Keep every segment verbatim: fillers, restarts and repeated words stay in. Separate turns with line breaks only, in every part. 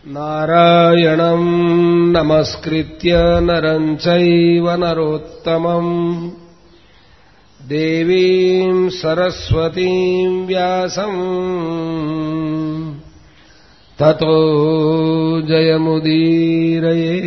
नारायणं नमस्कृत्य नरं चैव नरोत्तमं देवीं सरस्वतीं व्यासं ततो जयमुदीरये।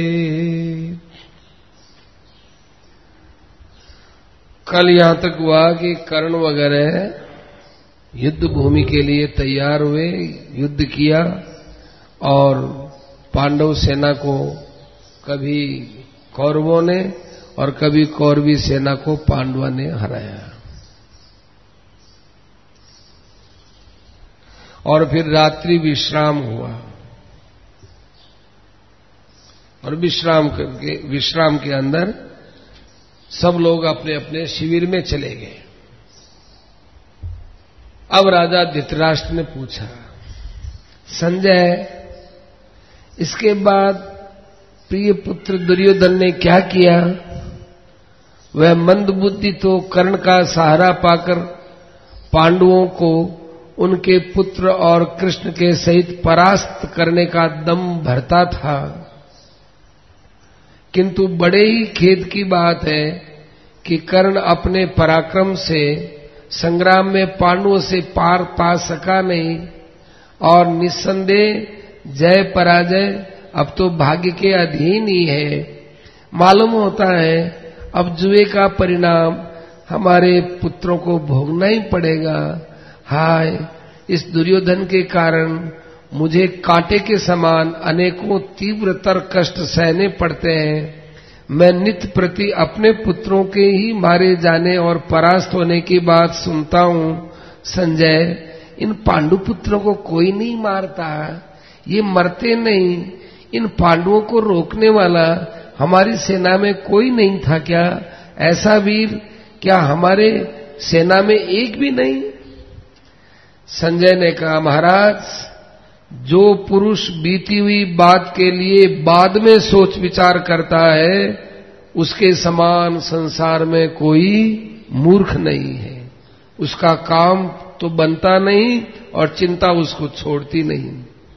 कल यहां तक हुआ कि कर्ण वगैरह युद्ध भूमि के लिए तैयार हुए, युद्ध किया और पांडव सेना को कभी कौरवों ने और कभी कौरवी सेना को पांडवों ने हराया। और फिर रात्रि विश्राम हुआ और विश्राम करके विश्राम के अंदर सब लोग अपने अपने शिविर में चले गए। अब राजा धृतराष्ट्र ने पूछा, संजय, इसके बाद प्रिय पुत्र दुर्योधन ने क्या किया? वह मंदबुद्धि तो कर्ण का सहारा पाकर पांडवों को उनके पुत्र और कृष्ण के सहित परास्त करने का दम भरता था, किंतु बड़े ही खेद की बात है कि कर्ण अपने पराक्रम से संग्राम में पांडवों से पार पा सका नहीं और निस्संदेह जय पराजय अब तो भाग्य के अधीन ही है। मालूम होता है अब जुए का परिणाम हमारे पुत्रों को भोगना ही पड़ेगा। हाय, इस दुर्योधन के कारण मुझे कांटे के समान अनेकों तीव्रतर कष्ट सहने पड़ते हैं। मैं नित्य प्रति अपने पुत्रों के ही मारे जाने और परास्त होने की बात सुनता हूं। संजय, इन पांडु पुत्रों को कोई नहीं मारता, ये मरते नहीं। इन पांडवों को रोकने वाला हमारी सेना में कोई नहीं था क्या? ऐसा वीर क्या हमारे सेना में एक भी नहीं? संजय ने कहा, महाराज, जो पुरुष बीती हुई बात के लिए बाद में सोच विचार करता है उसके समान संसार में कोई मूर्ख नहीं है। उसका काम तो बनता नहीं और चिंता उसको छोड़ती नहीं।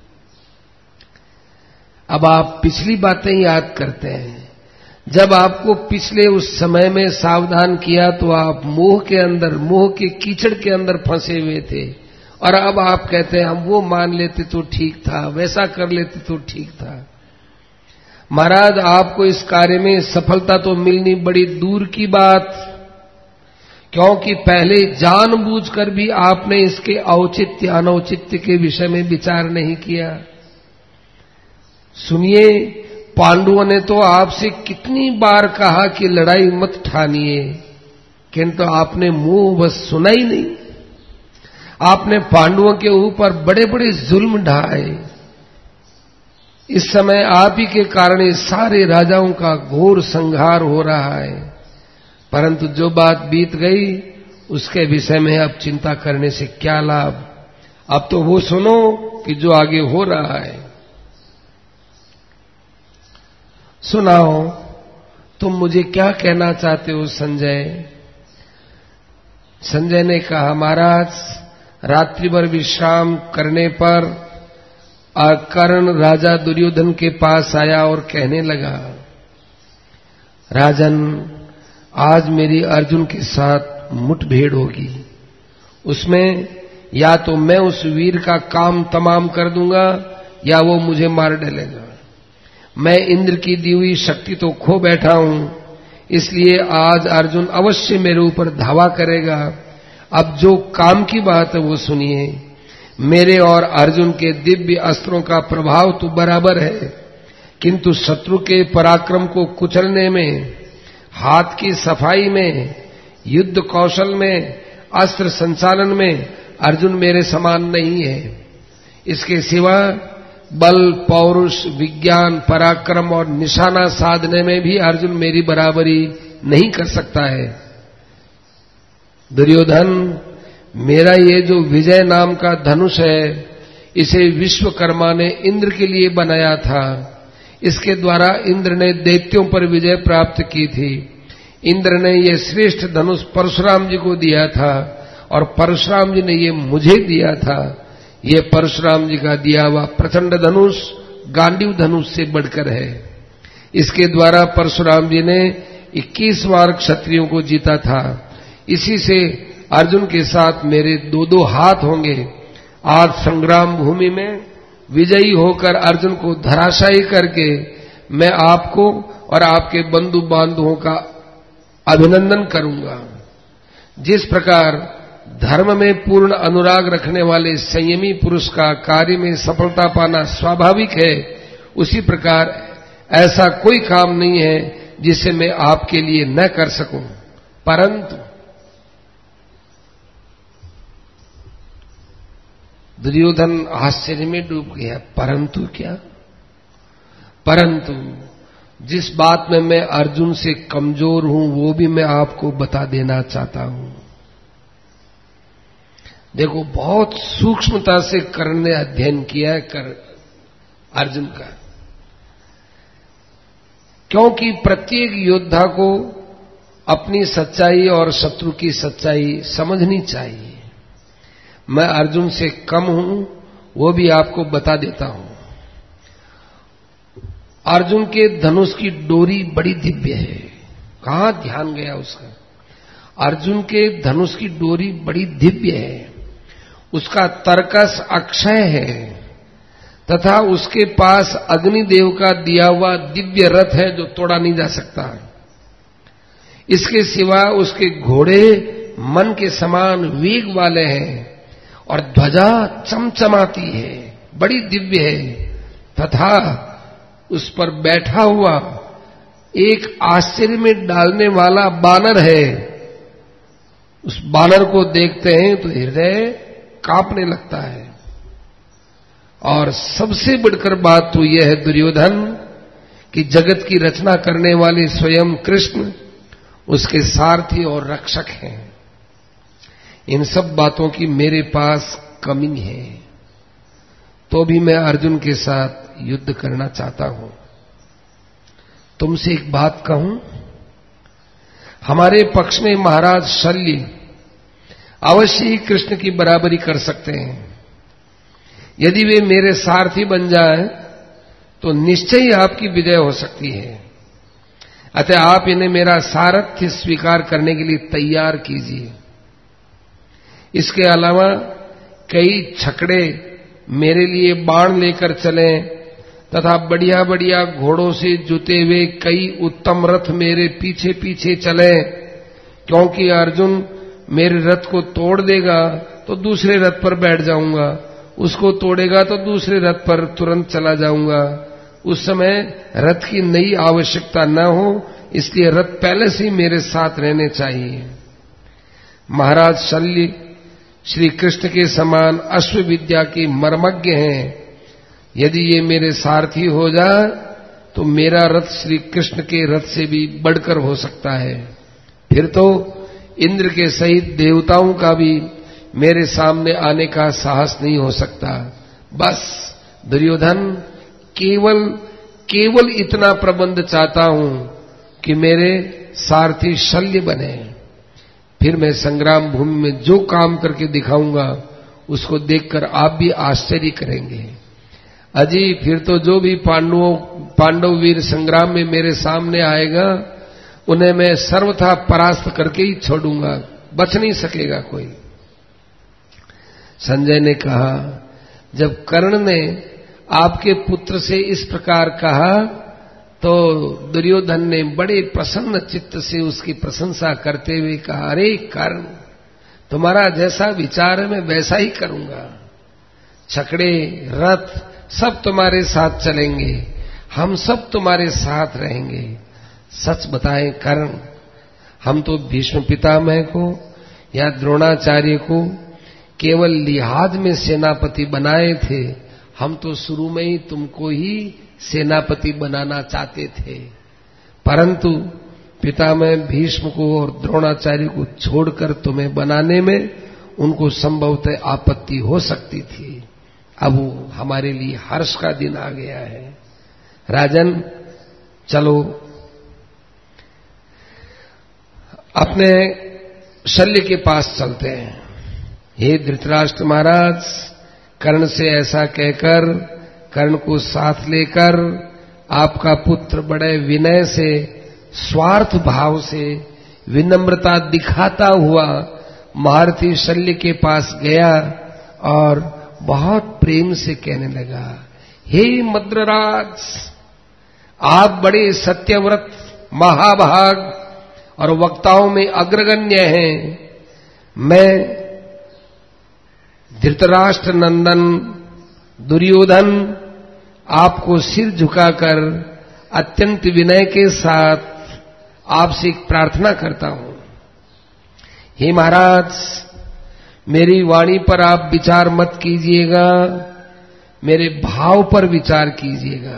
अब आप पिछली बातें याद करते हैं। जब आपको पिछले उस समय में सावधान किया तो आप मोह के अंदर, मोह के कीचड़ के अंदर फंसे हुए थे और अब आप कहते हैं हम वो मान लेते तो ठीक था, वैसा कर लेते तो ठीक था। महाराज, आपको इस कार्य में सफलता तो मिलनी बड़ी दूर की बात, क्योंकि पहले जानबूझकर भी आपने इसके औचित्य अनौचित्य के विषय में विचार नहीं किया। सुनिए, पांडवों ने तो आपसे कितनी बार कहा कि लड़ाई मत ठानिए, किंतु आपने मुंह बस सुना ही नहीं। आपने पांडवों के ऊपर बड़े बड़े जुल्म ढाए। इस समय आप ही के कारण इस सारे राजाओं का घोर संहार हो रहा है, परंतु जो बात बीत गई उसके विषय में अब चिंता करने से क्या लाभ। अब तो वो सुनो कि जो आगे हो रहा है। सुनाओ, तुम मुझे क्या कहना चाहते हो संजय? संजय ने कहा, महाराज, रात्रि भर विश्राम करने पर कर्ण राजा दुर्योधन के पास आया और कहने लगा, राजन, आज मेरी अर्जुन के साथ मुठभेड़ होगी। उसमें या तो मैं उस वीर का काम तमाम कर दूंगा या वो मुझे मार डालेगा। मैं इंद्र की दी हुई शक्ति तो खो बैठा हूं, इसलिए आज अर्जुन अवश्य मेरे ऊपर धावा करेगा। अब जो काम की बात है वो सुनिए। मेरे और अर्जुन के दिव्य अस्त्रों का प्रभाव तो बराबर है, किंतु शत्रु के पराक्रम को कुचलने में, हाथ की सफाई में, युद्ध कौशल में, अस्त्र संचालन में अर्जुन मेरे समान नहीं है। इसके सिवा बल, पौरुष, विज्ञान, पराक्रम और निशाना साधने में भी अर्जुन मेरी बराबरी नहीं कर सकता है। दुर्योधन, मेरा ये जो विजय नाम का धनुष है, इसे विश्वकर्मा ने इंद्र के लिए बनाया था। इसके द्वारा इंद्र ने दैत्यों पर विजय प्राप्त की थी। इंद्र ने ये श्रेष्ठ धनुष परशुराम जी को दिया था और परशुराम जी ने ये मुझे दिया था। ये परशुराम जी का दिया हुआ प्रचंड धनुष गांडीव धनुष से बढ़कर है। इसके द्वारा परशुराम जी ने इक्कीस बार क्षत्रियों को जीता था। इसी से अर्जुन के साथ मेरे दो दो हाथ होंगे। आज संग्राम भूमि में विजयी होकर अर्जुन को धराशायी करके मैं आपको और आपके बंधु बांधवों का अभिनंदन करूंगा। जिस प्रकार धर्म में पूर्ण अनुराग रखने वाले संयमी पुरुष का कार्य में सफलता पाना स्वाभाविक है, उसी प्रकार ऐसा कोई काम नहीं है जिसे मैं आपके लिए न कर सकूं। परंतु दुर्योधन आश्चर्य में डूब गया। परंतु क्या? परंतु जिस बात में मैं अर्जुन से कमजोर हूं वो भी मैं आपको बता देना चाहता हूं। देखो, बहुत सूक्ष्मता से कर्ण ने अध्ययन किया है कर अर्जुन का, क्योंकि प्रत्येक योद्धा को अपनी सच्चाई और शत्रु की सच्चाई समझनी चाहिए। मैं अर्जुन से कम हूं वो भी आपको बता देता हूं। अर्जुन के धनुष की डोरी बड़ी दिव्य है। कहां ध्यान गया उसका? अर्जुन के धनुष की डोरी बड़ी दिव्य है, उसका तर्कस अक्षय है तथा उसके पास अग्निदेव का दिया हुआ दिव्य रथ है जो तोड़ा नहीं जा सकता। इसके सिवा उसके घोड़े मन के समान वेग वाले हैं और ध्वजा चमचमाती है, बड़ी दिव्य है तथा उस पर बैठा हुआ एक आश्चर्य में डालने वाला बानर है। उस बानर को देखते हैं तो हृदय कांपने लगता है। और सबसे बढ़कर बात तो यह है दुर्योधन कि जगत की रचना करने वाले स्वयं कृष्ण उसके सारथी और रक्षक हैं। इन सब बातों की मेरे पास कमी है, तो भी मैं अर्जुन के साथ युद्ध करना चाहता हूं। तुमसे एक बात कहूं, हमारे पक्ष में महाराज शल्य अवश्य ही कृष्ण की बराबरी कर सकते हैं। यदि वे मेरे सारथी बन जाएं तो निश्चय ही आपकी विजय हो सकती है। अतः आप इन्हें मेरा सारथ्य स्वीकार करने के लिए तैयार कीजिए। इसके अलावा कई छकड़े मेरे लिए बाण लेकर चलें तथा बढ़िया बढ़िया घोड़ों से जुते हुए कई उत्तम रथ मेरे पीछे पीछे चलें, क्योंकि अर्जुन मेरे रथ को तोड़ देगा तो दूसरे रथ पर बैठ जाऊंगा, उसको तोड़ेगा तो दूसरे रथ पर तुरंत चला जाऊंगा। उस समय रथ की नई आवश्यकता न हो, इसलिए रथ पहले से ही मेरे साथ रहने चाहिए। महाराज शल्य श्री कृष्ण के समान अश्व विद्या के मर्मज्ञ हैं। यदि ये मेरे सारथी हो जाए तो मेरा रथ श्री कृष्ण के रथ से भी बढ़कर हो सकता है। फिर तो इंद्र के सहित देवताओं का भी मेरे सामने आने का साहस नहीं हो सकता। बस दुर्योधन केवल केवल इतना प्रबंध चाहता हूं कि मेरे सारथी शल्य बने। फिर मैं संग्राम भूमि में जो काम करके दिखाऊंगा उसको देखकर आप भी आश्चर्य करेंगे। अजी, फिर तो जो भी पांडवों पांडव वीर संग्राम में मेरे सामने आएगा उन्हें मैं सर्वथा परास्त करके ही छोड़ूंगा, बच नहीं सकेगा कोई। संजय ने कहा, जब कर्ण ने आपके पुत्र से इस प्रकार कहा तो दुर्योधन ने बड़े प्रसन्न चित्त से उसकी प्रशंसा करते हुए कहा, अरे कर्ण, तुम्हारा जैसा विचार है मैं वैसा ही करूंगा। छकड़े रथ सब तुम्हारे साथ चलेंगे, हम सब तुम्हारे साथ रहेंगे। सच बताएं कर्ण, हम तो भीष्म पितामह को या द्रोणाचार्य को केवल लिहाज में सेनापति बनाए थे, हम तो शुरू में ही तुमको ही सेनापति बनाना चाहते थे, परंतु पितामह भीष्म को और द्रोणाचार्य को छोड़कर तुम्हें बनाने में उनको संभवतः आपत्ति हो सकती थी। अब वो हमारे लिए हर्ष का दिन आ गया है। राजन, चलो अपने शल्य के पास चलते हैं। हे धृतराष्ट्र महाराज, कर्ण से ऐसा कहकर कर्ण को साथ लेकर आपका पुत्र बड़े विनय से, स्वार्थ भाव से, विनम्रता दिखाता हुआ महारथी शल्य के पास गया और बहुत प्रेम से कहने लगा, हे मद्रराज, आप बड़े सत्यव्रत, महाभाग और वक्ताओं में अग्रगण्य हैं। मैं धृतराष्ट्र नंदन दुर्योधन आपको सिर झुकाकर अत्यंत विनय के साथ आपसे एक प्रार्थना करता हूं। हे महाराज, मेरी वाणी पर आप विचार मत कीजिएगा, मेरे भाव पर विचार कीजिएगा।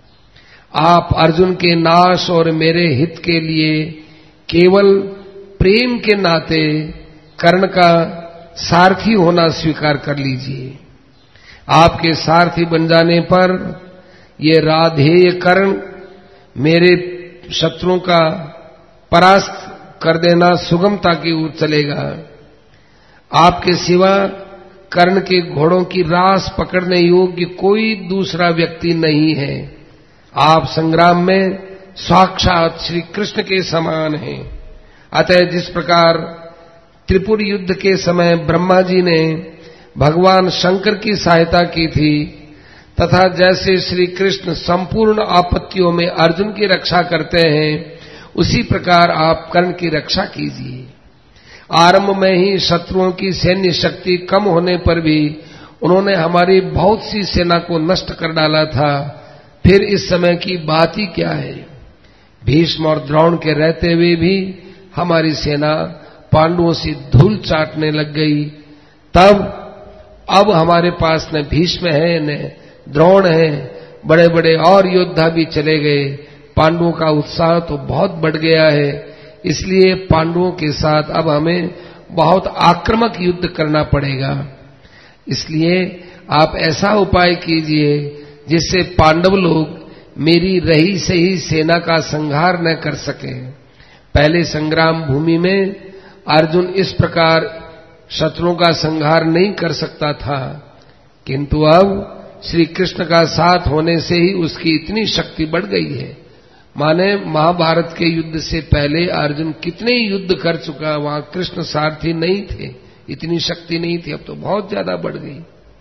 आप अर्जुन के नाश और मेरे हित के लिए केवल प्रेम के नाते कर्ण का सारथी होना स्वीकार कर लीजिए। आपके सारथी बन जाने पर ये राधेय कर्ण मेरे शत्रुओं का परास्त कर देना सुगमता की ओर चलेगा। आपके सिवा कर्ण के घोड़ों की रास पकड़ने योग्य कोई दूसरा व्यक्ति नहीं है। आप संग्राम में साक्षात श्री कृष्ण के समान हैं। अतः जिस प्रकार त्रिपुर युद्ध के समय ब्रह्मा जी ने भगवान शंकर की सहायता की थी, तथा जैसे श्री कृष्ण संपूर्ण आपत्तियों में अर्जुन की रक्षा करते हैं, उसी प्रकार आप कर्ण की रक्षा कीजिए। आरंभ में ही शत्रुओं की सैन्य शक्ति कम होने पर भी उन्होंने हमारी बहुत सी सेना को नष्ट कर डाला था, फिर इस समय की बात ही क्या है। भीष्म और द्रोण के रहते हुए भी हमारी सेना पांडवों से धूल चाटने लग गई। तब अब हमारे पास न भीष्म है न द्रोण है, बड़े बड़े और योद्धा भी चले गए। पांडवों का उत्साह तो बहुत बढ़ गया है, इसलिए पांडवों के साथ अब हमें बहुत आक्रामक युद्ध करना पड़ेगा। इसलिए आप ऐसा उपाय कीजिए जिससे पांडव लोग मेरी रही सही सेना का संहार न कर सके। पहले संग्राम भूमि में अर्जुन इस प्रकार शत्रुओं का संहार नहीं कर सकता था, किंतु अब श्री कृष्ण का साथ होने से ही उसकी इतनी शक्ति बढ़ गई है। माने महाभारत के युद्ध से पहले अर्जुन कितने युद्ध कर चुका, वहां कृष्ण सारथी नहीं थे, इतनी शक्ति नहीं थी, अब तो बहुत ज्यादा बढ़ गई।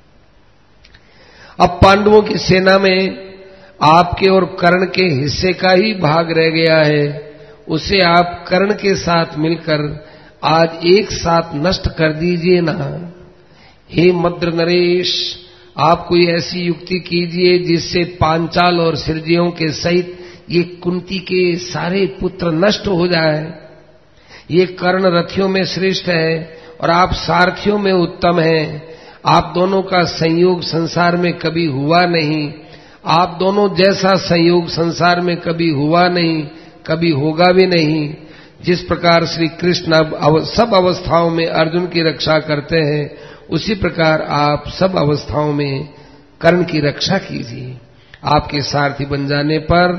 अब पांडवों की सेना में आपके और कर्ण के हिस्से का ही भाग रह गया है, उसे आप कर्ण के साथ मिलकर आज एक साथ नष्ट कर दीजिए ना। हे मद्र नरेश, आप कोई ऐसी युक्ति कीजिए जिससे पांचाल और सिरजियों के सहित ये कुंती के सारे पुत्र नष्ट हो जाए। ये कर्ण रथियों में श्रेष्ठ है और आप सारथियों में उत्तम हैं। आप दोनों का संयोग संसार में कभी हुआ नहीं। आप दोनों जैसा संयोग संसार में कभी हुआ नहीं, कभी होगा भी नहीं। जिस प्रकार श्री कृष्ण अब सब अवस्थाओं में अर्जुन की रक्षा करते हैं, उसी प्रकार आप सब अवस्थाओं में कर्ण की रक्षा कीजिए। आपके सारथी बन जाने पर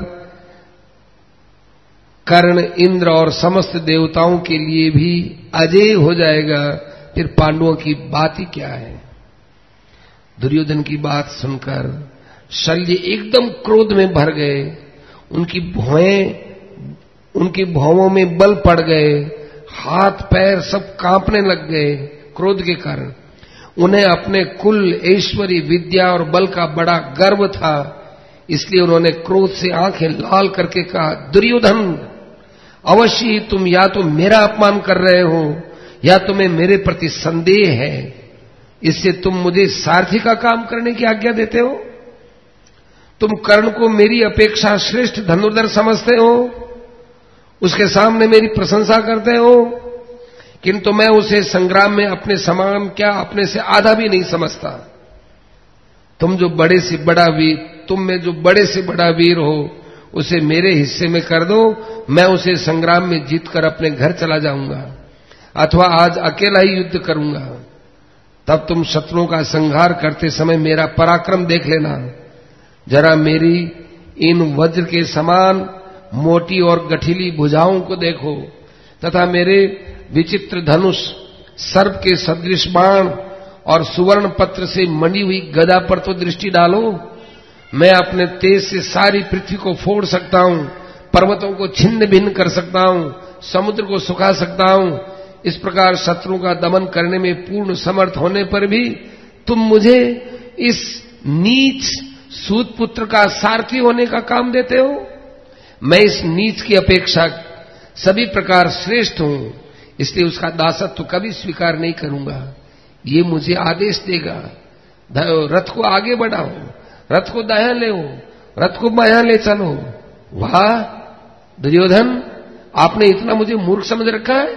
कर्ण इंद्र और समस्त देवताओं के लिए भी अजेय हो जाएगा। फिर पांडवों की बात ही क्या है। दुर्योधन की बात सुनकर शल्य एकदम क्रोध में भर गए। उनकी भौएं उनकी भौवों में बल पड़ गए, हाथ पैर सब कांपने लग गए क्रोध के कारण। उन्हें अपने कुल, ऐश्वर्य, विद्या और बल का बड़ा गर्व था, इसलिए उन्होंने क्रोध से आंखें लाल करके कहा, दुर्योधन, अवश्य तुम या तो मेरा अपमान कर रहे हो या तुम्हें मेरे प्रति संदेह है, इससे तुम मुझे सारथी का काम करने की आज्ञा देते हो। तुम कर्ण को मेरी अपेक्षा श्रेष्ठ धनुर्धर समझते हो, उसके सामने मेरी प्रशंसा करते हो, किंतु मैं उसे संग्राम में अपने समान क्या अपने से आधा भी नहीं समझता। तुम जो बड़े से बड़ा वीर तुम में जो बड़े से बड़ा वीर हो, उसे मेरे हिस्से में कर दो, मैं उसे संग्राम में जीतकर अपने घर चला जाऊंगा, अथवा आज अकेला ही युद्ध करूंगा। तब तुम शत्रुओं का संहार करते समय मेरा पराक्रम देख लेना। जरा मेरी इन वज्र के समान मोटी और गठीली भुजाओं को देखो, तथा मेरे विचित्र धनुष, सर्प के सदृश बाण और सुवर्ण पत्र से मढ़ी हुई गदा पर तो दृष्टि डालो। मैं अपने तेज से सारी पृथ्वी को फोड़ सकता हूं, पर्वतों को छिन्न भिन्न कर सकता हूं, समुद्र को सुखा सकता हूं। इस प्रकार शत्रु का दमन करने में पूर्ण समर्थ होने पर भी तुम मुझे इस नीच सूत पुत्र का सारथी होने का काम देते हो। मैं इस नीच की अपेक्षा सभी प्रकार श्रेष्ठ हूं, इसलिए उसका दासत्व कभी स्वीकार नहीं करूंगा। ये मुझे आदेश देगा, रथ को आगे बढ़ाओ, रथ को दायां ले, रथ को बायां ले चलो। वाह दुर्योधन, आपने इतना मुझे मूर्ख समझ रखा है।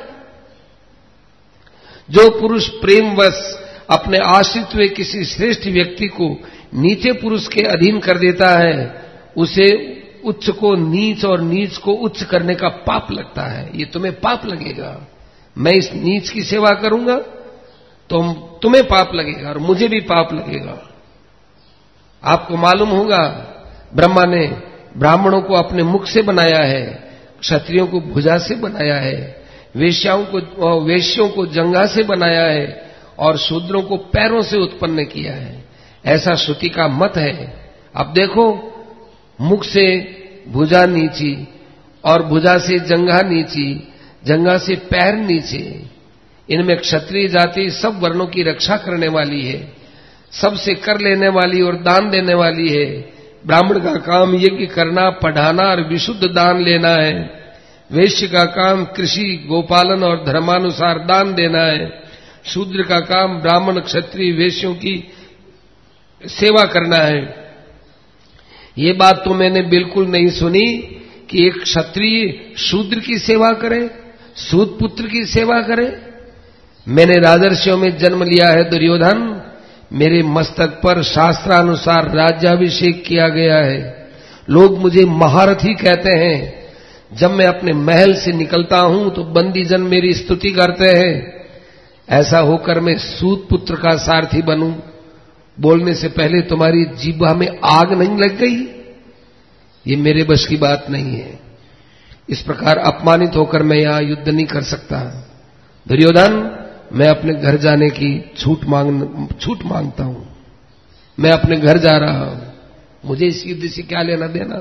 जो पुरुष प्रेमवश अपने आश्रित हुए किसी श्रेष्ठ व्यक्ति को नीचे पुरुष के अधीन कर देता है, उसे उच्च को नीच और नीच को उच्च करने का पाप लगता है। ये तुम्हें पाप लगेगा। मैं इस नीच की सेवा करूंगा तो तुम्हें पाप लगेगा और मुझे भी पाप लगेगा। आपको मालूम होगा, ब्रह्मा ने ब्राह्मणों को अपने मुख से बनाया है, क्षत्रियों को भुजा से बनाया है, वेश्याओं को वेश्यों को जंघा से बनाया है और शूद्रों को पैरों से उत्पन्न किया है। ऐसा श्रुति का मत है। अब देखो, मुख से भुजा नीची और भुजा से जंघा नीची, जंघा से पैर नीचे। इनमें क्षत्रिय जाति सब वर्णों की रक्षा करने वाली है, सबसे कर लेने वाली और दान देने वाली है। ब्राह्मण का काम यज्ञ करना, पढ़ाना और विशुद्ध दान लेना है। वैश्य का काम कृषि, गोपालन और धर्मानुसार दान देना है। शूद्र का काम ब्राह्मण, क्षत्रिय, वैश्यों की सेवा करना है। ये बात तो मैंने बिल्कुल नहीं सुनी कि एक क्षत्रिय शूद्र की सेवा करे, सूत पुत्र की सेवा करे। मैंने राजर्षियों में जन्म लिया है दुर्योधन, मेरे मस्तक पर शास्त्रानुसार राज्याभिषेक किया गया है। लोग मुझे महारथी कहते हैं। जब मैं अपने महल से निकलता हूं तो बंदीजन मेरी स्तुति करते हैं। ऐसा होकर मैं सूत पुत्र का सारथी बनूं, बोलने से पहले तुम्हारी जीभा में आग नहीं लग गई? ये मेरे बस की बात नहीं है। इस प्रकार अपमानित होकर मैं यहां युद्ध नहीं कर सकता। दुर्योधन, मैं अपने घर जाने की छूट मांग छूट मांगता हूं। मैं अपने घर जा रहा हूं, मुझे इस युद्ध से क्या लेना देना।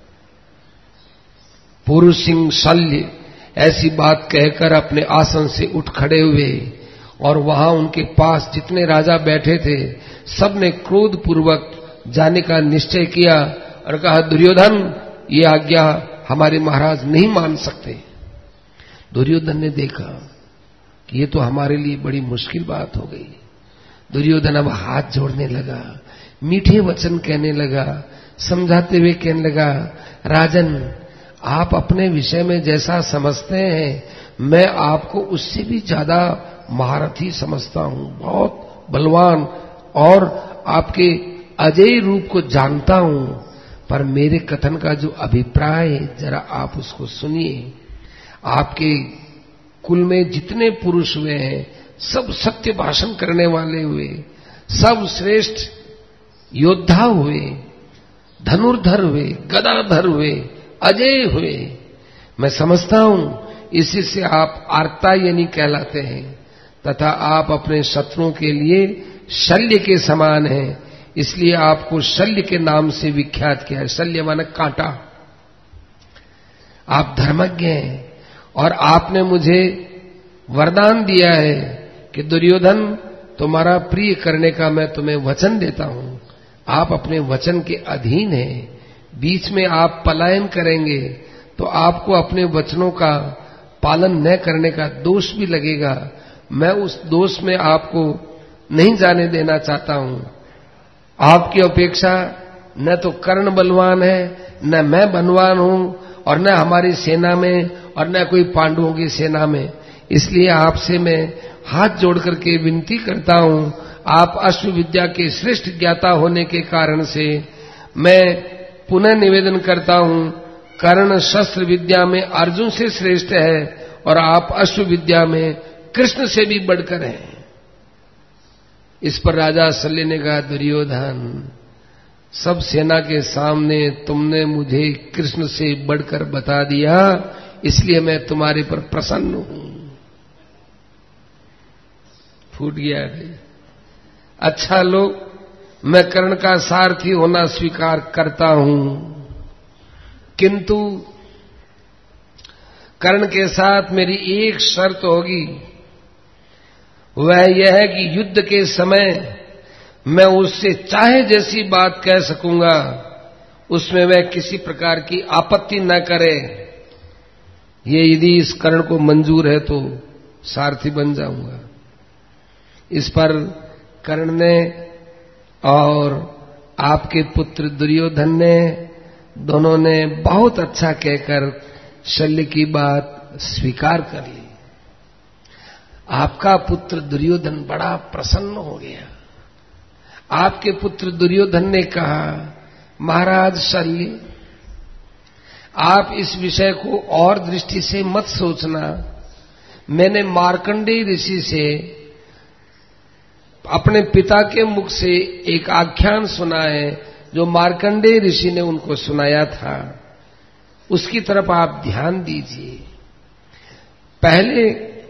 पुरुष सिंह शल्य ऐसी बात कहकर अपने आसन से उठ खड़े हुए और वहां उनके पास जितने राजा बैठे थे सबने क्रोध पूर्वक जाने का निश्चय किया और कहा, दुर्योधन, ये आज्ञा हमारे महाराज नहीं मान सकते। दुर्योधन ने देखा कि ये तो हमारे लिए बड़ी मुश्किल बात हो गई। दुर्योधन अब हाथ जोड़ने लगा, मीठे वचन कहने लगा, समझाते हुए कहने लगा, राजन, आप अपने विषय में जैसा समझते हैं, मैं आपको उससे भी ज्यादा महारथी समझता हूं, बहुत बलवान, और आपके अजय रूप को जानता हूं। पर मेरे कथन का जो अभिप्राय है, जरा आप उसको सुनिए। आपके कुल में जितने पुरुष हुए हैं, सब सत्य भाषण करने वाले हुए, सब श्रेष्ठ योद्धा हुए, धनुर्धर हुए, गदाधर हुए, अजय हुए। मैं समझता हूं इसी से आप आर्तायनी कहलाते हैं तथा आप अपने शत्रुओं के लिए शल्य के समान हैं, इसलिए आपको शल्य के नाम से विख्यात किया है। शल्य माने कांटा। आप धर्मज्ञ हैं और आपने मुझे वरदान दिया है कि दुर्योधन, तुम्हारा प्रिय करने का मैं तुम्हें वचन देता हूं। आप अपने वचन के अधीन हैं। बीच में आप पलायन करेंगे तो आपको अपने वचनों का पालन न करने का दोष भी लगेगा। मैं उस दोष में आपको नहीं जाने देना चाहता हूं। आपकी अपेक्षा न तो कर्ण बलवान है, न मैं बलवान हूं, और न हमारी सेना में और न कोई पांडवों की सेना में। इसलिए आपसे मैं हाथ जोड़ करके विनती करता हूं, आप अश्व विद्या के श्रेष्ठ ज्ञाता होने के कारण से मैं पुनः निवेदन करता हूं, कर्ण शस्त्र विद्या में अर्जुन से श्रेष्ठ है और आप अश्व विद्या में कृष्ण से भी बढ़कर हैं। इस पर राजा शल्य ने कहा, दुर्योधन, सब सेना के सामने तुमने मुझे कृष्ण से बढ़कर बता दिया, इसलिए मैं तुम्हारे पर प्रसन्न हूं। फूट गया। अच्छा लोग, मैं कर्ण का सारथी होना स्वीकार करता हूं, किंतु कर्ण के साथ मेरी एक शर्त होगी, वह यह है कि युद्ध के समय मैं उससे चाहे जैसी बात कह सकूंगा, उसमें वह किसी प्रकार की आपत्ति न करे। ये यदि इस कर्ण को मंजूर है तो सारथी बन जाऊंगा। इस पर कर्ण ने और आपके पुत्र दुर्योधन ने, दोनों ने बहुत अच्छा कहकर शल्य की बात स्वीकार कर ली। आपका पुत्र दुर्योधन बड़ा प्रसन्न हो गया। आपके पुत्र दुर्योधन ने कहा, महाराज शल्य, आप इस विषय को और दृष्टि से मत सोचना। मैंने मार्कंडेय ऋषि से अपने पिता के मुख से एक आख्यान सुना है, जो मार्कंडेय ऋषि ने उनको सुनाया था, उसकी तरफ आप ध्यान दीजिए। पहले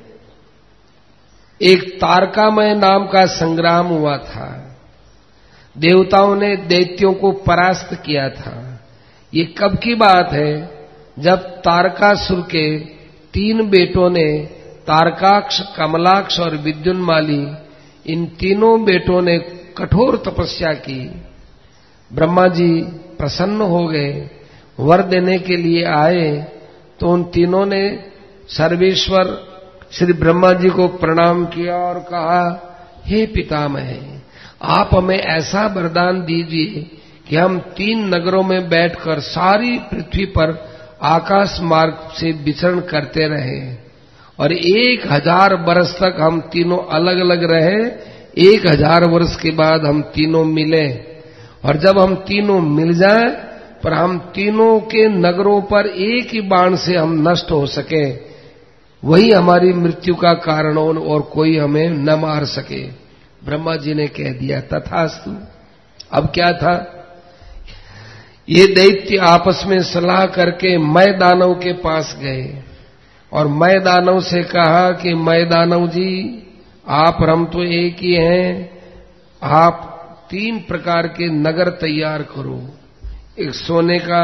एक तारकामय नाम का संग्राम हुआ था। देवताओं ने दैत्यों को परास्त किया था। ये कब की बात है? जब तारकासुर के तीन बेटों ने, तारकाक्ष, कमलाक्ष और विद्युन्माली, इन तीनों बेटों ने कठोर तपस्या की। ब्रह्मा जी प्रसन्न हो गए, वर देने के लिए आए, तो उन तीनों ने सर्वेश्वर श्री ब्रह्मा जी को प्रणाम किया और कहा, हे पितामह, आप हमें ऐसा वरदान दीजिए कि हम तीन नगरों में बैठकर सारी पृथ्वी पर आकाश मार्ग से विचरण करते रहें और एक हजार वर्ष तक हम तीनों अलग अलग रहे। एक हजार वर्ष के बाद हम तीनों मिले, और जब हम तीनों मिल जाएं, पर हम तीनों के नगरों पर एक ही बाण से हम नष्ट हो सके, वही हमारी मृत्यु का कारण हो और कोई हमें न मार सके। ब्रह्मा जी ने कह दिया, तथास्तु। अब क्या था? ये दैत्य आपस में सलाह करके मय दानव के पास गए और मय दानव से कहा कि मय दानव जी, आप और हम तो एक ही हैं, आप तीन प्रकार के नगर तैयार करो, एक सोने का,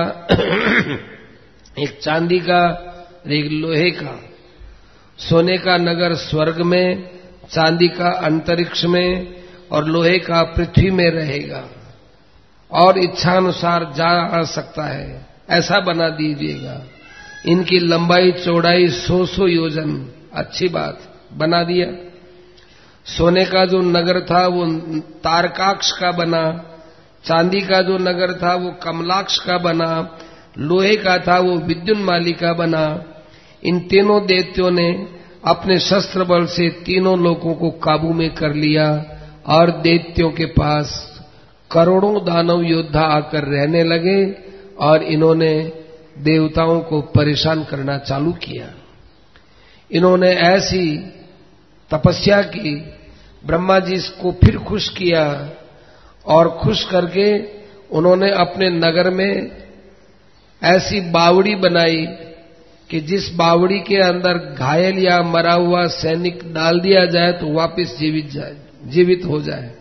एक चांदी का, एक लोहे का। सोने का नगर स्वर्ग में, चांदी का अंतरिक्ष में और लोहे का पृथ्वी में रहेगा और इच्छानुसार जा आ सकता है, ऐसा बना दीजिएगा। इनकी लंबाई चौड़ाई सौ सौ योजन, अच्छी बात, बना दिया। सोने का जो नगर था वो तारकाक्ष का बना, चांदी का जो नगर था वो कमलाक्ष का बना, लोहे का था वो विद्युन्माली का बना। इन तीनों दैत्यों ने अपने शस्त्र बल से तीनों लोगों को काबू में कर लिया और दैत्यों के पास करोड़ों दानव योद्धा आकर रहने लगे और इन्होंने देवताओं को परेशान करना चालू किया। इन्होंने ऐसी तपस्या की, ब्रह्मा जी को फिर खुश किया और खुश करके उन्होंने अपने नगर में ऐसी बावड़ी बनाई कि जिस बावड़ी के अंदर घायल या मरा हुआ सैनिक डाल दिया जाए तो वापस जीवित जाए जीवित हो जाए।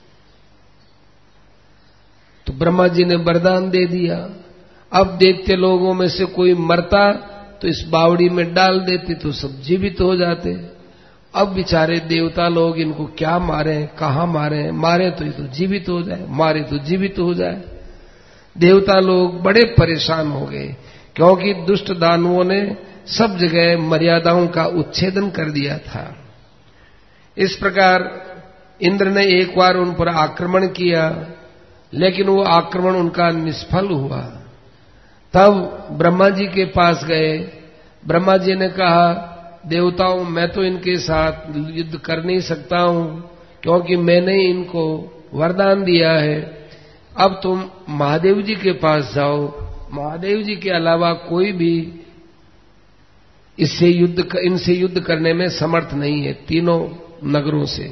तो ब्रह्मा जी ने वरदान दे दिया। अब दैत्य लोगों में से कोई मरता तो इस बावड़ी में डाल देते तो सब जीवित हो जाते। अब बेचारे देवता लोग इनको क्या मारे, कहां मारे, मारे तो ये तो जीवित हो जाए, मारे तो जीवित हो जाए। देवता लोग बड़े परेशान हो गए क्योंकि दुष्ट दानवों ने सब जगह मर्यादाओं का उच्छेदन कर दिया था। इस प्रकार इंद्र ने एक बार उन पर आक्रमण किया, लेकिन वो आक्रमण उनका निष्फल हुआ। तब ब्रह्मा जी के पास गए। ब्रह्मा जी ने कहा, देवताओं, मैं तो इनके साथ युद्ध कर नहीं सकता हूं क्योंकि मैंने इनको वरदान दिया है। अब तुम महादेव जी के पास जाओ, महादेव जी के अलावा कोई भी इससे युद्ध इनसे युद्ध करने में समर्थ नहीं है, तीनों नगरों से।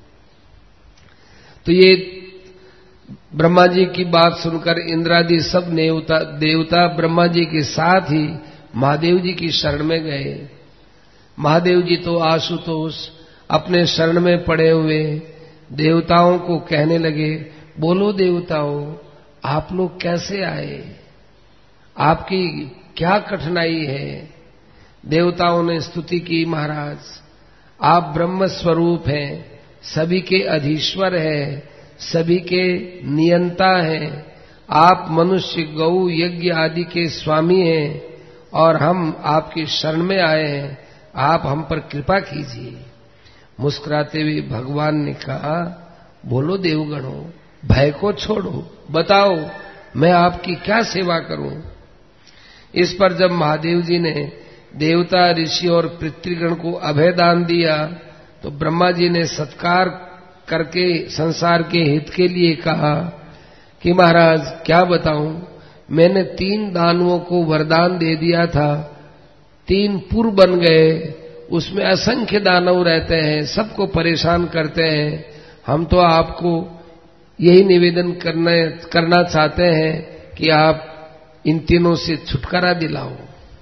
तो ये ब्रह्मा जी की बात सुनकर इंद्रादि सब देवता देवता ब्रह्मा जी के साथ ही महादेव जी की शरण में गए। महादेव जी तो आशुतोष अपने शरण में पड़े हुए देवताओं को कहने लगे, बोलो देवताओं, आप लोग कैसे आए, आपकी क्या कठिनाई है। देवताओं ने स्तुति की, महाराज आप ब्रह्म स्वरूप हैं, सभी के अधीश्वर हैं, सभी के नियंता हैं। आप मनुष्य गौ यज्ञ आदि के स्वामी हैं और हम आपकी शरण में आए हैं, आप हम पर कृपा कीजिए। मुस्कुराते हुए भगवान ने कहा, बोलो देवगणों, भय को छोड़ो, बताओ मैं आपकी क्या सेवा करूं। इस पर जब महादेव जी ने देवता ऋषि और पितृगण को अभय दान दिया तो ब्रह्मा जी ने सत्कार करके संसार के हित के लिए कहा कि महाराज क्या बताऊं, मैंने तीन दानवों को वरदान दे दिया था, तीन पुर बन गए, उसमें असंख्य दानव रहते हैं, सबको परेशान करते हैं। हम तो आपको यही निवेदन करने करना चाहते हैं कि आप इन तीनों से छुटकारा दिलाओ।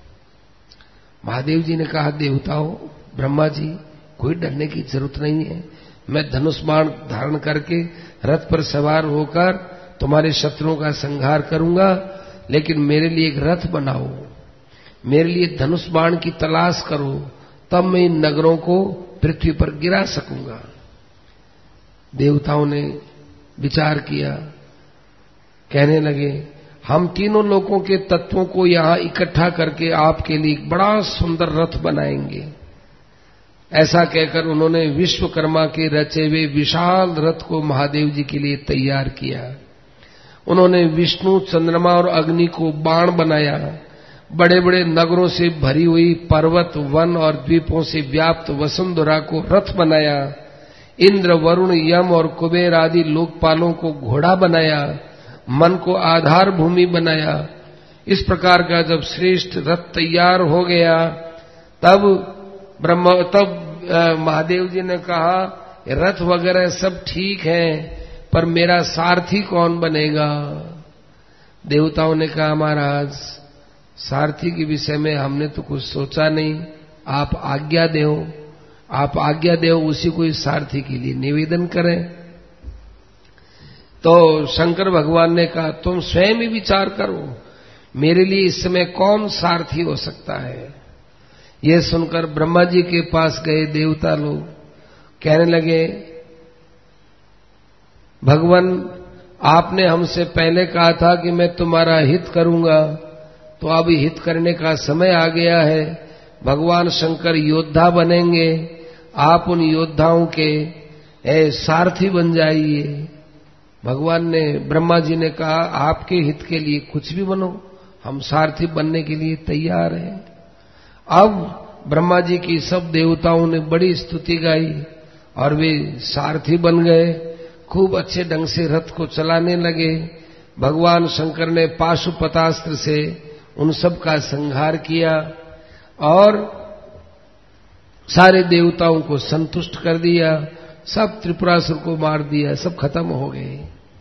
महादेव जी ने कहा, देवताओं, ब्रह्मा जी, कोई डरने की जरूरत नहीं है, मैं धनुष बाण धारण करके रथ पर सवार होकर तुम्हारे शत्रुओं का संहार करूंगा, लेकिन मेरे लिए एक रथ बनाओ, मेरे लिए धनुष बाण की तलाश करो, तब मैं इन नगरों को पृथ्वी पर गिरा सकूंगा। देवताओं ने विचार किया, कहने लगे, हम तीनों लोगों के तत्वों को यहां इकट्ठा करके आपके लिए एक बड़ा सुंदर रथ बनाएंगे। ऐसा कहकर उन्होंने विश्वकर्मा के रचे हुए विशाल रथ को महादेव जी के लिए तैयार किया। उन्होंने विष्णु, चंद्रमा और अग्नि को बाण बनाया। बड़े बड़े नगरों से भरी हुई पर्वत, वन और द्वीपों से व्याप्त वसुंधरा को रथ बनाया। इंद्र, वरुण, यम और कुबेर आदि लोकपालों को घोड़ा बनाया। मन को आधार भूमि बनाया। इस प्रकार का जब श्रेष्ठ रथ तैयार हो गया तब ब्रह्म तब महादेव जी ने कहा, रथ वगैरह सब ठीक है, पर मेरा सारथी कौन बनेगा। देवताओं ने कहा, महाराज सारथी के विषय में हमने तो कुछ सोचा नहीं, आप आज्ञा दो, आप आज्ञा दो, उसी को इस सारथी के लिए निवेदन करें। तो शंकर भगवान ने कहा, तुम स्वयं ही विचार करो, मेरे लिए इस समय कौन सारथी हो सकता है। यह सुनकर ब्रह्मा जी के पास गए देवता लोग, कहने लगे, भगवान आपने हमसे पहले कहा था कि मैं तुम्हारा हित करूंगा, तो अब हित करने का समय आ गया है। भगवान शंकर योद्धा बनेंगे, आप उन योद्धाओं के ए, सारथी बन जाइए। भगवान ने ब्रह्मा जी ने कहा, आपके हित के लिए कुछ भी बनो, हम सारथी बनने के लिए तैयार हैं। अब ब्रह्मा जी की सब देवताओं ने बड़ी स्तुति गाई और वे सारथी बन गए, खूब अच्छे ढंग से रथ को चलाने लगे। भगवान शंकर ने पाशुपतास्त्र से उन सब का संहार किया और सारे देवताओं को संतुष्ट कर दिया, सब त्रिपुरासुर को मार दिया, सब खत्म हो गए।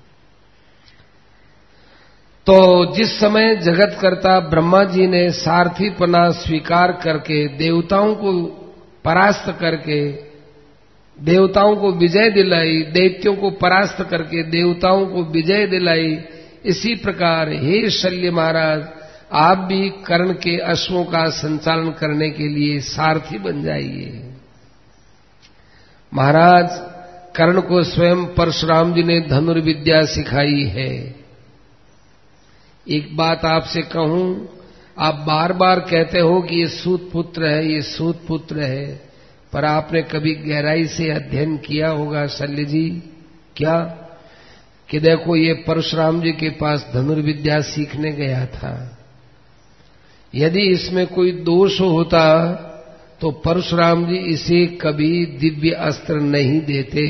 तो जिस समय जगतकर्ता ब्रह्मा जी ने सारथीपना स्वीकार करके देवताओं को परास्त करके देवताओं को विजय दिलाई, दैत्यों को परास्त करके देवताओं को विजय दिलाई, इसी प्रकार हे शल्य महाराज, आप भी कर्ण के अश्वों का संचालन करने के लिए सारथी बन जाइए। महाराज, कर्ण को स्वयं परशुराम जी ने धनुर्विद्या सिखाई है। एक बात आपसे कहूं, आप बार बार कहते हो कि ये सूत पुत्र है, ये सूत पुत्र है, पर आपने कभी गहराई से अध्ययन किया होगा शल्य जी, क्या कि देखो ये परशुराम जी के पास धनुर्विद्या सीखने गया था। यदि इसमें कोई दोष होता तो परशुराम जी इसे कभी दिव्य अस्त्र नहीं देते।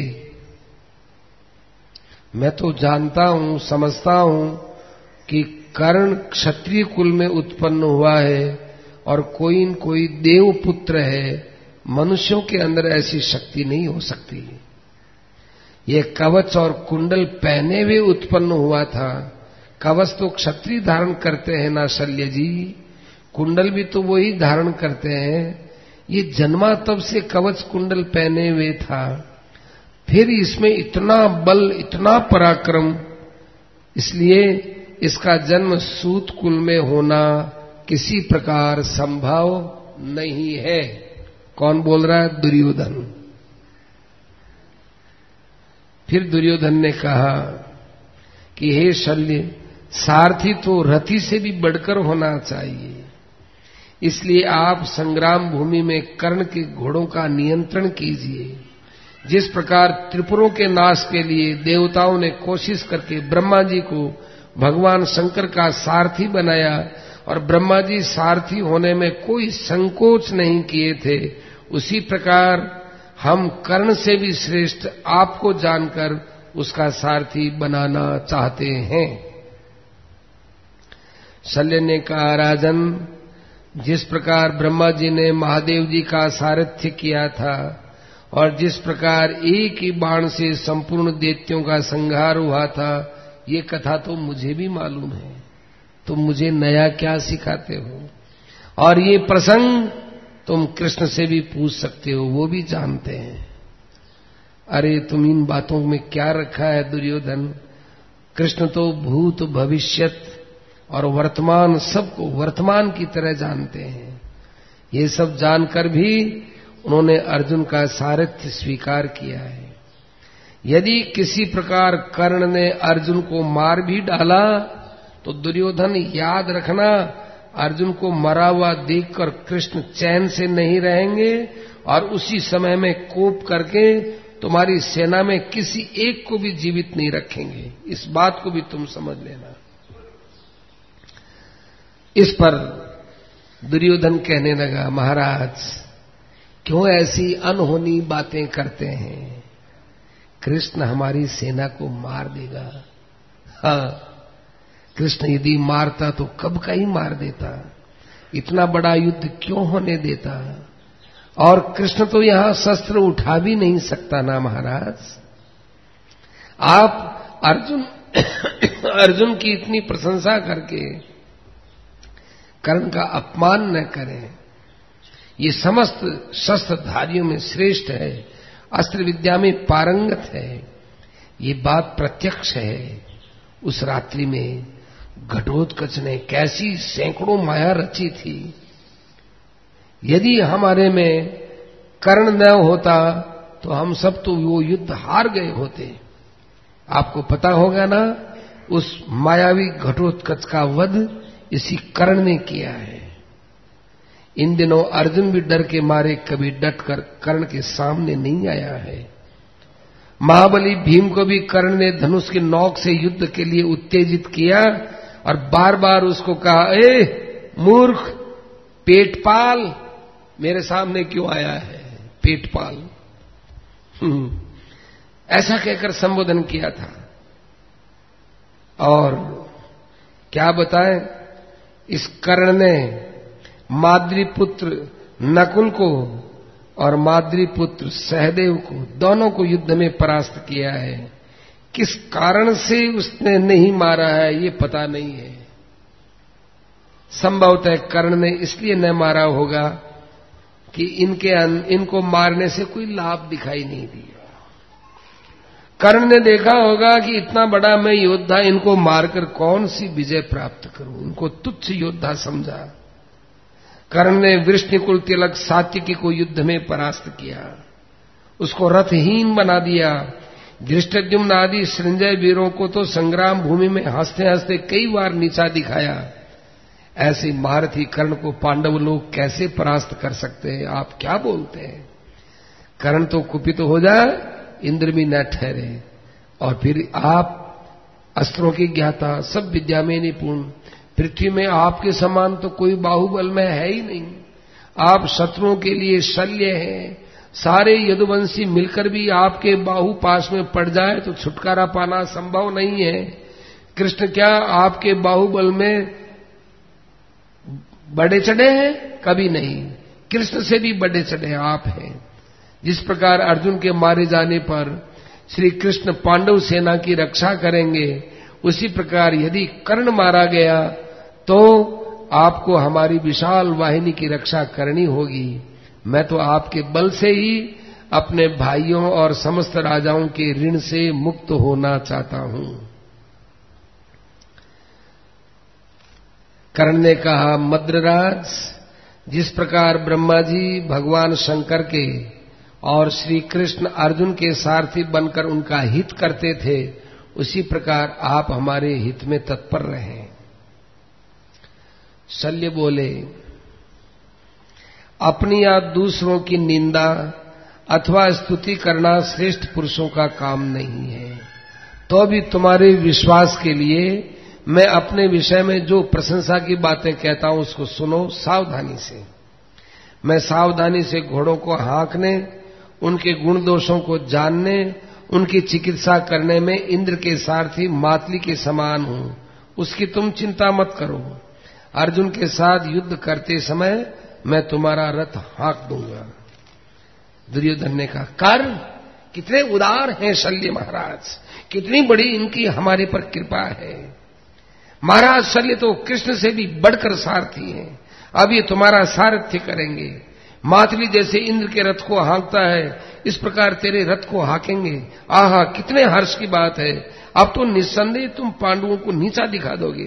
मैं तो जानता हूं, समझता हूं कि कर्ण क्षत्रिय कुल में उत्पन्न हुआ है और कोई न कोई देव पुत्र है, मनुष्यों के अंदर ऐसी शक्ति नहीं हो सकती। ये कवच और कुंडल पहने हुए उत्पन्न हुआ था। कवच तो क्षत्रिय धारण करते हैं ना शल्य जी, कुंडल भी तो वही धारण करते हैं। ये जन्मा तब से कवच कुंडल पहने हुए था। फिर इसमें इतना बल, इतना पराक्रम, इसलिए इसका जन्म सूत कुल में होना किसी प्रकार संभव नहीं है। कौन बोल रहा है? दुर्योधन। फिर दुर्योधन ने कहा कि हे शल्य, सारथी तो रथी से भी बढ़कर होना चाहिए, इसलिए आप संग्राम भूमि में कर्ण के घोड़ों का नियंत्रण कीजिए। जिस प्रकार त्रिपुरों के नाश के लिए देवताओं ने कोशिश करके ब्रह्मा जी को भगवान शंकर का सारथी बनाया और ब्रह्मा जी सारथी होने में कोई संकोच नहीं किए थे, उसी प्रकार हम कर्ण से भी श्रेष्ठ आपको जानकर उसका सारथी बनाना चाहते हैं। शल्य ने कहा, राजन, जिस प्रकार ब्रह्मा जी ने महादेव जी का सारथ्य किया था और जिस प्रकार एक ही बाण से संपूर्ण दैत्यों का संहार हुआ था, ये कथा तो मुझे भी मालूम है, तुम मुझे नया क्या सिखाते हो? और ये प्रसंग तुम कृष्ण से भी पूछ सकते हो, वो भी जानते हैं। अरे तुम इन बातों में क्या रखा है दुर्योधन? कृष्ण तो भूत भविष्यत और वर्तमान सबको वर्तमान की तरह जानते हैं। ये सब जानकर भी उन्होंने अर्जुन का सारथ्य स्वीकार किया है। यदि किसी प्रकार कर्ण ने अर्जुन को मार भी डाला तो दुर्योधन याद रखना, अर्जुन को मरा हुआ देखकर कृष्ण चैन से नहीं रहेंगे और उसी समय में कोप करके तुम्हारी सेना में किसी एक को भी जीवित नहीं रखेंगे। इस बात को भी तुम समझ लेना। इस पर दुर्योधन कहने लगा, महाराज क्यों ऐसी अनहोनी बातें करते हैं? कृष्ण हमारी सेना को मार देगा। हाँ, कृष्ण यदि मारता तो कब का ही मार देता, इतना बड़ा युद्ध क्यों होने देता? और कृष्ण तो यहां शस्त्र उठा भी नहीं सकता ना महाराज। आप अर्जुन अर्जुन की इतनी प्रशंसा करके कर्ण का अपमान न करें। ये समस्त शस्त्रधारियों में श्रेष्ठ है, अस्त्र विद्या में पारंगत है, ये बात प्रत्यक्ष है। उस रात्रि में घटोत्कच ने कैसी सैकड़ों माया रची थी। यदि हमारे में कर्ण न होता तो हम सब तो वो युद्ध हार गए होते। आपको पता होगा ना, उस मायावी घटोत्कच का वध इसी कर्ण ने किया है। इन दिनों अर्जुन भी डर के मारे कभी डटकर कर्ण के सामने नहीं आया है। महाबली भीम को भी कर्ण ने धनुष के नोक से युद्ध के लिए उत्तेजित किया और बार बार उसको कहा, ए मूर्ख पेटपाल, मेरे सामने क्यों आया है पेटपाल? ऐसा कहकर संबोधन किया था। और क्या बताएं, इस कर्ण ने माद्री पुत्र नकुल को और माद्री पुत्र सहदेव को, दोनों को युद्ध में परास्त किया है। किस कारण से उसने नहीं मारा है ये पता नहीं है। संभवतः कर्ण ने इसलिए न मारा होगा कि इनके इनको मारने से कोई लाभ दिखाई नहीं दिया। कर्ण ने देखा होगा कि इतना बड़ा मैं योद्धा, इनको मारकर कौन सी विजय प्राप्त करूं, इनको तुच्छ योद्धा समझा। कर्ण ने वृष्णिकुल तिलक सात्यकी को युद्ध में परास्त किया, उसको रथहीन बना दिया। धृष्टद्युम्न आदि सृंजय वीरों को तो संग्राम भूमि में हंसते हंसते कई बार नीचा दिखाया। ऐसे महारथी कर्ण को पांडव लोग कैसे परास्त कर सकते हैं? आप क्या बोलते हैं? कर्ण तो कुपित तो हो जाए, इंद्र भी न ठहरे। और फिर आप अस्त्रों की ज्ञाता, सब विद्या में निपुण, पृथ्वी में आपके समान तो कोई बाहुबल में है ही नहीं। आप शत्रुओं के लिए शल्य हैं। सारे यदुवंशी मिलकर भी आपके बाहु पास में पड़ जाए तो छुटकारा पाना संभव नहीं है। कृष्ण क्या आपके बाहुबल में बड़े चढ़े हैं? कभी नहीं। कृष्ण से भी बड़े चढ़े आप हैं। जिस प्रकार अर्जुन के मारे जाने पर श्री कृष्ण पांडव सेना की रक्षा करेंगे, उसी प्रकार यदि कर्ण मारा गया तो आपको हमारी विशाल वाहिनी की रक्षा करनी होगी। मैं तो आपके बल से ही अपने भाइयों और समस्त राजाओं के ऋण से मुक्त होना चाहता हूं। कर्ण ने कहा, मद्रराज, जिस प्रकार ब्रह्मा जी भगवान शंकर के और श्री कृष्ण अर्जुन के सारथी बनकर उनका हित करते थे, उसी प्रकार आप हमारे हित में तत्पर रहें। शल्य बोले, अपनी या दूसरों की निंदा अथवा स्तुति करना श्रेष्ठ पुरुषों का काम नहीं है। तो भी तुम्हारे विश्वास के लिए मैं अपने विषय में जो प्रशंसा की बातें कहता हूं उसको सुनो सावधानी से। मैं सावधानी से घोड़ों को हाँकने, उनके गुण दोषों को जानने, उनकी चिकित्सा करने में इंद्र के सारथी मातली के समान हूं, उसकी तुम चिंता मत करो। अर्जुन के साथ युद्ध करते समय मैं तुम्हारा रथ हाँक दूंगा। दुर्योधन ने कहा, कर, कितने उदार हैं शल्य महाराज, कितनी बड़ी इनकी हमारे पर कृपा है। महाराज शल्य तो कृष्ण से भी बढ़कर सारथी हैं, अब ये तुम्हारा सारथ्य करेंगे। मातली जैसे इंद्र के रथ को हाँकता है, इस प्रकार तेरे रथ को हाँकेंगे। आहा, कितने हर्ष की बात है, अब तो निस्संदेह तुम पांडवों को नीचा दिखा दोगे।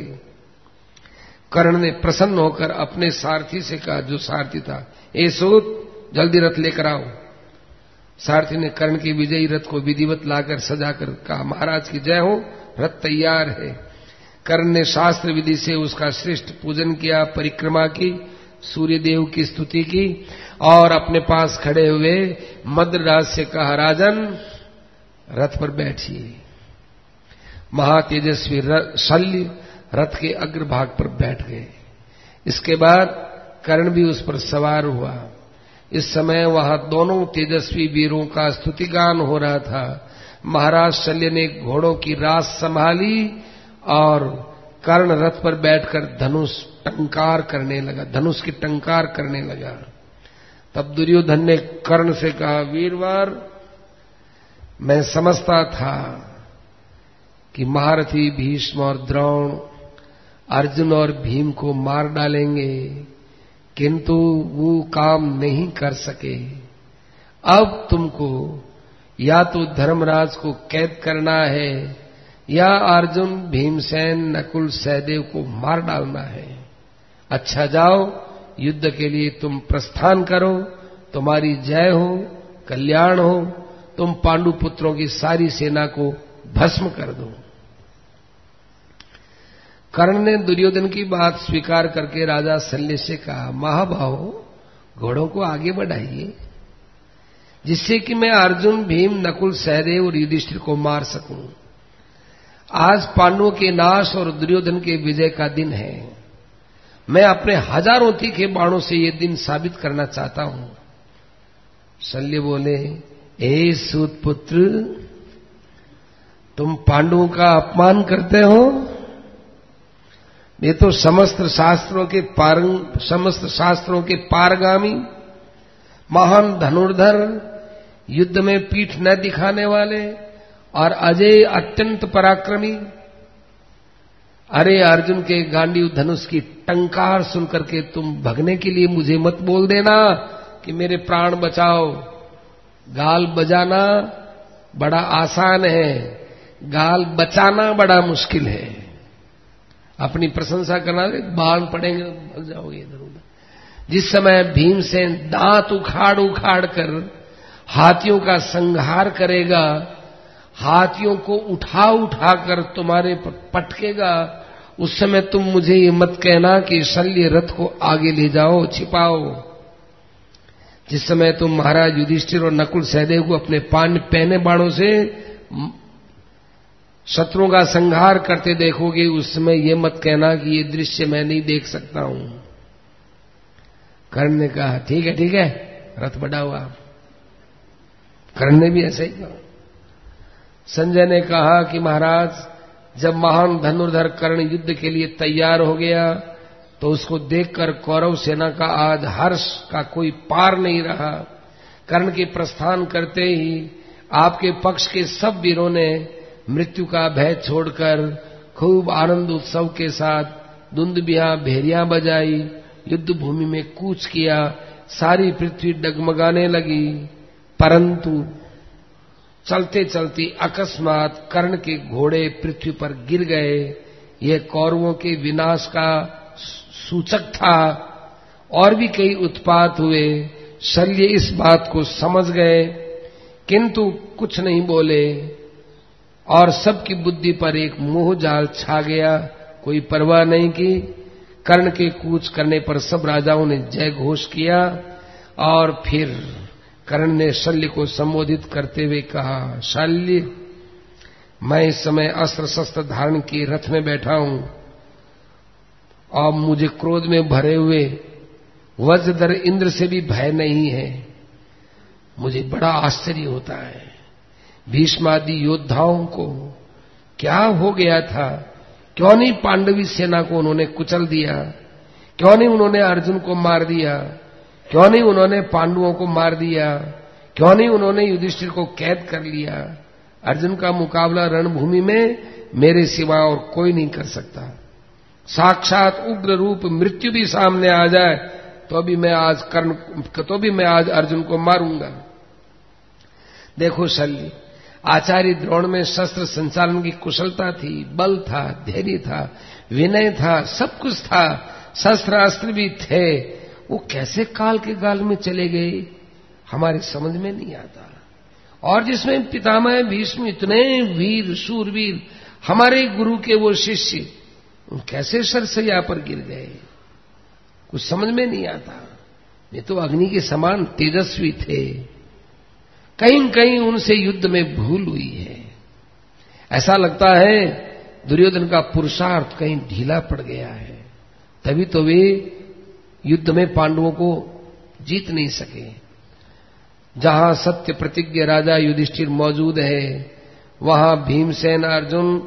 कर्ण ने प्रसन्न होकर अपने सारथी से कहा, जो सारथी था, ए सूत, जल्दी रथ लेकर आओ। सारथी ने कर्ण के विजयी रथ को विधिवत लाकर सजाकर कहा, महाराज की जय हो, रथ तैयार है। कर्ण ने शास्त्र विधि से उसका श्रेष्ठ पूजन किया, परिक्रमा की, सूर्य देव की स्तुति की और अपने पास खड़े हुए मद्रराज से कहा, राजन, रथ पर बैठिए। महातेजस्वी शल्य रथ के अग्रभाग पर बैठ गए। इसके बाद कर्ण भी उस पर सवार हुआ। इस समय वहां दोनों तेजस्वी वीरों का स्तुतिगान हो रहा था। महाराज शल्य ने घोड़ों की रास संभाली और कर्ण रथ पर बैठकर धनुष टंकार करने लगा, धनुष की टंकार करने लगा। तब दुर्योधन ने कर्ण से कहा, वीरवर, मैं समझता था कि महारथी भीष्म और द्रोण अर्जुन और भीम को मार डालेंगे, किंतु वो काम नहीं कर सके। अब तुमको या तो धर्मराज को कैद करना है या अर्जुन, भीमसेन, नकुल, सहदेव को मार डालना है। अच्छा, जाओ, युद्ध के लिए तुम प्रस्थान करो, तुम्हारी जय हो, कल्याण हो, तुम पांडु पुत्रों की सारी सेना को भस्म कर दो। कर्ण ने दुर्योधन की बात स्वीकार करके राजा शल्य से कहा, महाबाहो, घोड़ों को आगे बढ़ाइए, जिससे कि मैं अर्जुन, भीम, नकुल, सहदेव और युधिष्ठिर को मार सकूं। आज पांडवों के नाश और दुर्योधन के विजय का दिन है। मैं अपने हजारों तीखे बाणों से ये दिन साबित करना चाहता हूं। शल्य बोले, ए सूत पुत्र, तुम पांडवों का अपमान करते हो। ये तो समस्त शास्त्रों के पारंग समस्त शास्त्रों के पारगामी, महान धनुर्धर, युद्ध में पीठ न दिखाने वाले और अजय अत्यंत पराक्रमी। अरे अर्जुन के गांडीव धनुष की टंकार सुनकर के तुम भगने के लिए मुझे मत बोल देना कि मेरे प्राण बचाओ। गाल बजाना बड़ा आसान है, गाल बचाना बड़ा मुश्किल है। अपनी प्रशंसा करना, बाण पड़ेंगे तो भग जाओगे इधर उधर। जिस समय भीमसेन दांत उखाड़ उखाड़ कर हाथियों का संहार करेगा, हाथियों को उठा उठा कर तुम्हारे पटकेगा, उस समय तुम मुझे ये मत कहना कि शल्य रथ को आगे ले जाओ, छिपाओ। जिस समय तुम महाराज युधिष्ठिर और नकुल सहदेव को अपने पान पहने बाणों से शत्रुओं का संहार करते देखोगे, उस समय ये मत कहना कि ये दृश्य मैं नहीं देख सकता हूं। कर्ण ने कहा, ठीक है ठीक है, रथ बढ़ा हुआ। कर्ण ने भी ऐसा ही कहा। संजय ने कहा कि महाराज, जब महान धनुर्धर कर्ण युद्ध के लिए तैयार हो गया तो उसको देखकर कौरव सेना का आज हर्ष का कोई पार नहीं रहा। कर्ण के प्रस्थान करते ही आपके पक्ष के सब वीरों ने मृत्यु का भय छोड़कर खूब आनंद उत्सव के साथ दुंदुभियां, भेरियां बजाई, युद्ध भूमि में कूच किया, सारी पृथ्वी डगमगाने लगी। परंतु चलते चलते अकस्मात कर्ण के घोड़े पृथ्वी पर गिर गए। यह कौरवों के विनाश का सूचक था। और भी कई उत्पात हुए। शल्य इस बात को समझ गए, किंतु कुछ नहीं बोले और सबकी बुद्धि पर एक मोह जाल छा गया। कोई परवाह नहीं की। कर्ण के कूच करने पर सब राजाओं ने जय घोष किया। और फिर कर्ण ने शल्य को संबोधित करते हुए कहा, शल्य, मैं इस समय अस्त्र शस्त्र धारण किए रथ में बैठा हूं और मुझे क्रोध में भरे हुए वज्रधर इंद्र से भी भय नहीं है। मुझे बड़ा आश्चर्य होता है, भीष्मादि योद्धाओं को क्या हो गया था? क्यों नहीं पांडवी सेना को उन्होंने कुचल दिया? क्यों नहीं उन्होंने अर्जुन को मार दिया? क्यों नहीं उन्होंने पांडवों को मार दिया? क्यों नहीं उन्होंने युधिष्ठिर को कैद कर लिया? अर्जुन का मुकाबला रणभूमि में मेरे सिवा और कोई नहीं कर सकता। साक्षात उग्र रूप मृत्यु भी सामने आ जाए तो भी मैं आज कर्ण तो भी मैं आज अर्जुन को मारूंगा। देखो शल्य, आचार्य द्रोण में शस्त्र संचालन की कुशलता थी, बल था, धैर्य था, विनय था, सब कुछ था, शस्त्र अस्त्र भी थे। वो कैसे काल के गाल में चले गए, हमारे समझ में नहीं आता। और जिसमें पितामह भीष्म इतने वीर शूरवीर, हमारे गुरु के वो शिष्य कैसे सरसैया पर गिर गए, कुछ समझ में नहीं आता। ये तो अग्नि के समान तेजस्वी थे। कहीं कहीं उनसे युद्ध में भूल हुई है। ऐसा लगता है दुर्योधन का पुरुषार्थ कहीं ढीला पड़ गया है, तभी तो वे युद्ध में पांडवों को जीत नहीं सके। जहां सत्य प्रतिज्ञ राजा युधिष्ठिर मौजूद है, वहां भीमसेन अर्जुन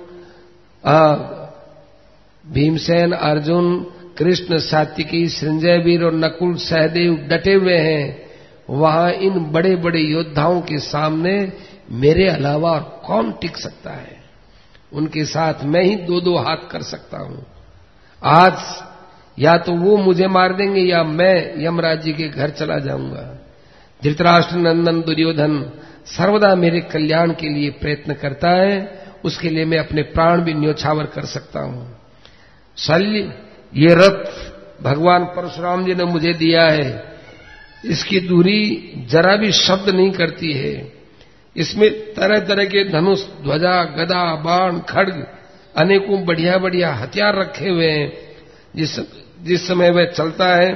भीमसेन अर्जुन कृष्ण सात्विकी संजय वीर और नकुल सहदेव डटे हुए हैं। वहां इन बड़े बड़े योद्धाओं के सामने मेरे अलावा और कौन टिक सकता है? उनके साथ मैं ही दो दो हाथ कर सकता हूं। आज या तो वो मुझे मार देंगे या मैं यमराज जी के घर चला जाऊंगा। धृतराष्ट्र नंदन दुर्योधन सर्वदा मेरे कल्याण के लिए प्रयत्न करता है, उसके लिए मैं अपने प्राण भी न्योछावर कर सकता हूं। शल्य, ये रथ भगवान परशुराम जी ने मुझे दिया है, इसकी दूरी जरा भी शब्द नहीं करती है। इसमें तरह तरह के धनुष, ध्वजा, गदा, बाण, खड्ग, अनेकों बढ़िया बढ़िया हथियार रखे हुए हैं। जिस जिस समय वह चलता है,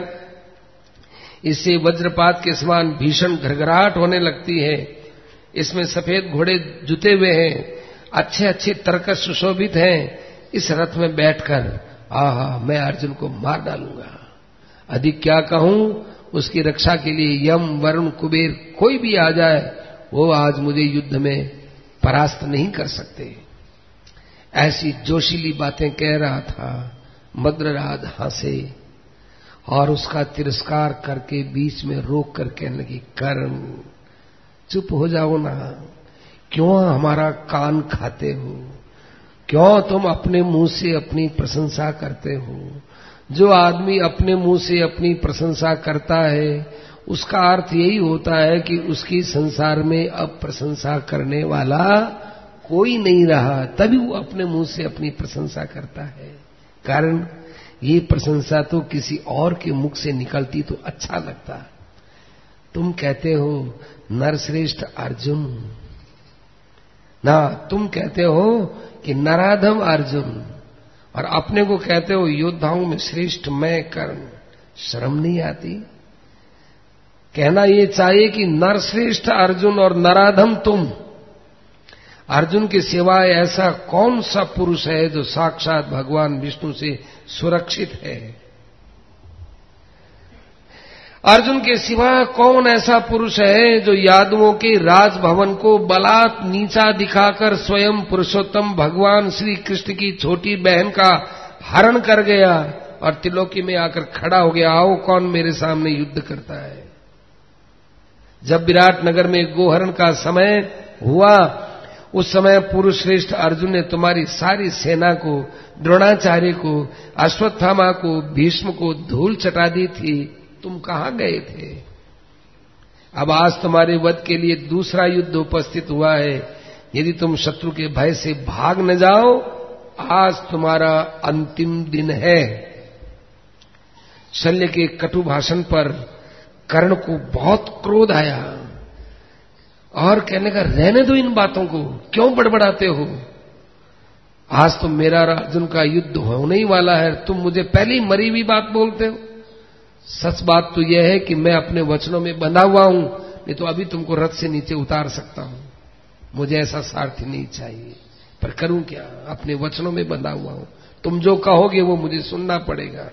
इससे वज्रपात के समान भीषण घरघराहट होने लगती है। इसमें सफेद घोड़े जुते हुए हैं, अच्छे अच्छे तरकस सुशोभित हैं। इस रथ में बैठकर आहा, मैं अर्जुन को मार डालूंगा। अधिक क्या कहूं, उसकी रक्षा के लिए यम, वरुण, कुबेर कोई भी आ जाए, वो आज मुझे युद्ध में परास्त नहीं कर सकते। ऐसी जोशीली बातें कह रहा था। मद्रराज हंसे और उसका तिरस्कार करके बीच में रोक कर कहने लगी, कर्ण चुप हो जाओ ना, क्यों हमारा कान खाते हो? क्यों तुम अपने मुंह से अपनी प्रशंसा करते हो? जो आदमी अपने मुंह से अपनी प्रशंसा करता है, उसका अर्थ यही होता है कि उसकी संसार में अब प्रशंसा करने वाला कोई नहीं रहा, तभी वो अपने मुंह से अपनी प्रशंसा करता है। कारण ये प्रशंसा तो किसी और के मुख से निकलती तो अच्छा लगता। तुम कहते हो नरश्रेष्ठ अर्जुन, ना तुम कहते हो कि नराधम अर्जुन, और अपने को कहते हो योद्धाओं में श्रेष्ठ मैं कर्ण। शर्म नहीं आती? कहना ये चाहिए कि नरश्रेष्ठ अर्जुन और नराधम तुम। अर्जुन के सिवाय ऐसा कौन सा पुरुष है जो साक्षात भगवान विष्णु से सुरक्षित है? अर्जुन के सिवा कौन ऐसा पुरुष है जो यादवों के राजभवन को बलात् नीचा दिखाकर स्वयं पुरुषोत्तम भगवान श्री कृष्ण की छोटी बहन का हरण कर गया और त्रिलोकी में आकर खड़ा हो गया, आओ कौन मेरे सामने युद्ध करता है? जब विराट नगर में गोहरण का समय हुआ, उस समय पुरुष श्रेष्ठ अर्जुन ने तुम्हारी सारी सेना को, द्रोणाचार्य को, अश्वत्थामा को, भीष्म को धूल चटा दी थी। तुम कहां गए थे? अब आज तुम्हारे वध के लिए दूसरा युद्ध उपस्थित हुआ है। यदि तुम शत्रु के भय से भाग न जाओ, आज तुम्हारा अंतिम दिन है। शल्य के कटु भाषण पर कर्ण को बहुत क्रोध आया और कहने का, रहने दो इन बातों को, क्यों बड़बड़ाते हो? आज तो मेरा और अर्जुन का युद्ध होने ही वाला है, तुम मुझे पहले ही मरी हुई बात बोलते हो। सच बात तो यह है कि मैं अपने वचनों में बंधा हुआ हूं, नहीं तो अभी तुमको रथ से नीचे उतार सकता हूं। मुझे ऐसा सारथी नहीं चाहिए, पर करूं क्या, अपने वचनों में बंधा हुआ हूं। तुम जो कहोगे वो मुझे सुनना पड़ेगा।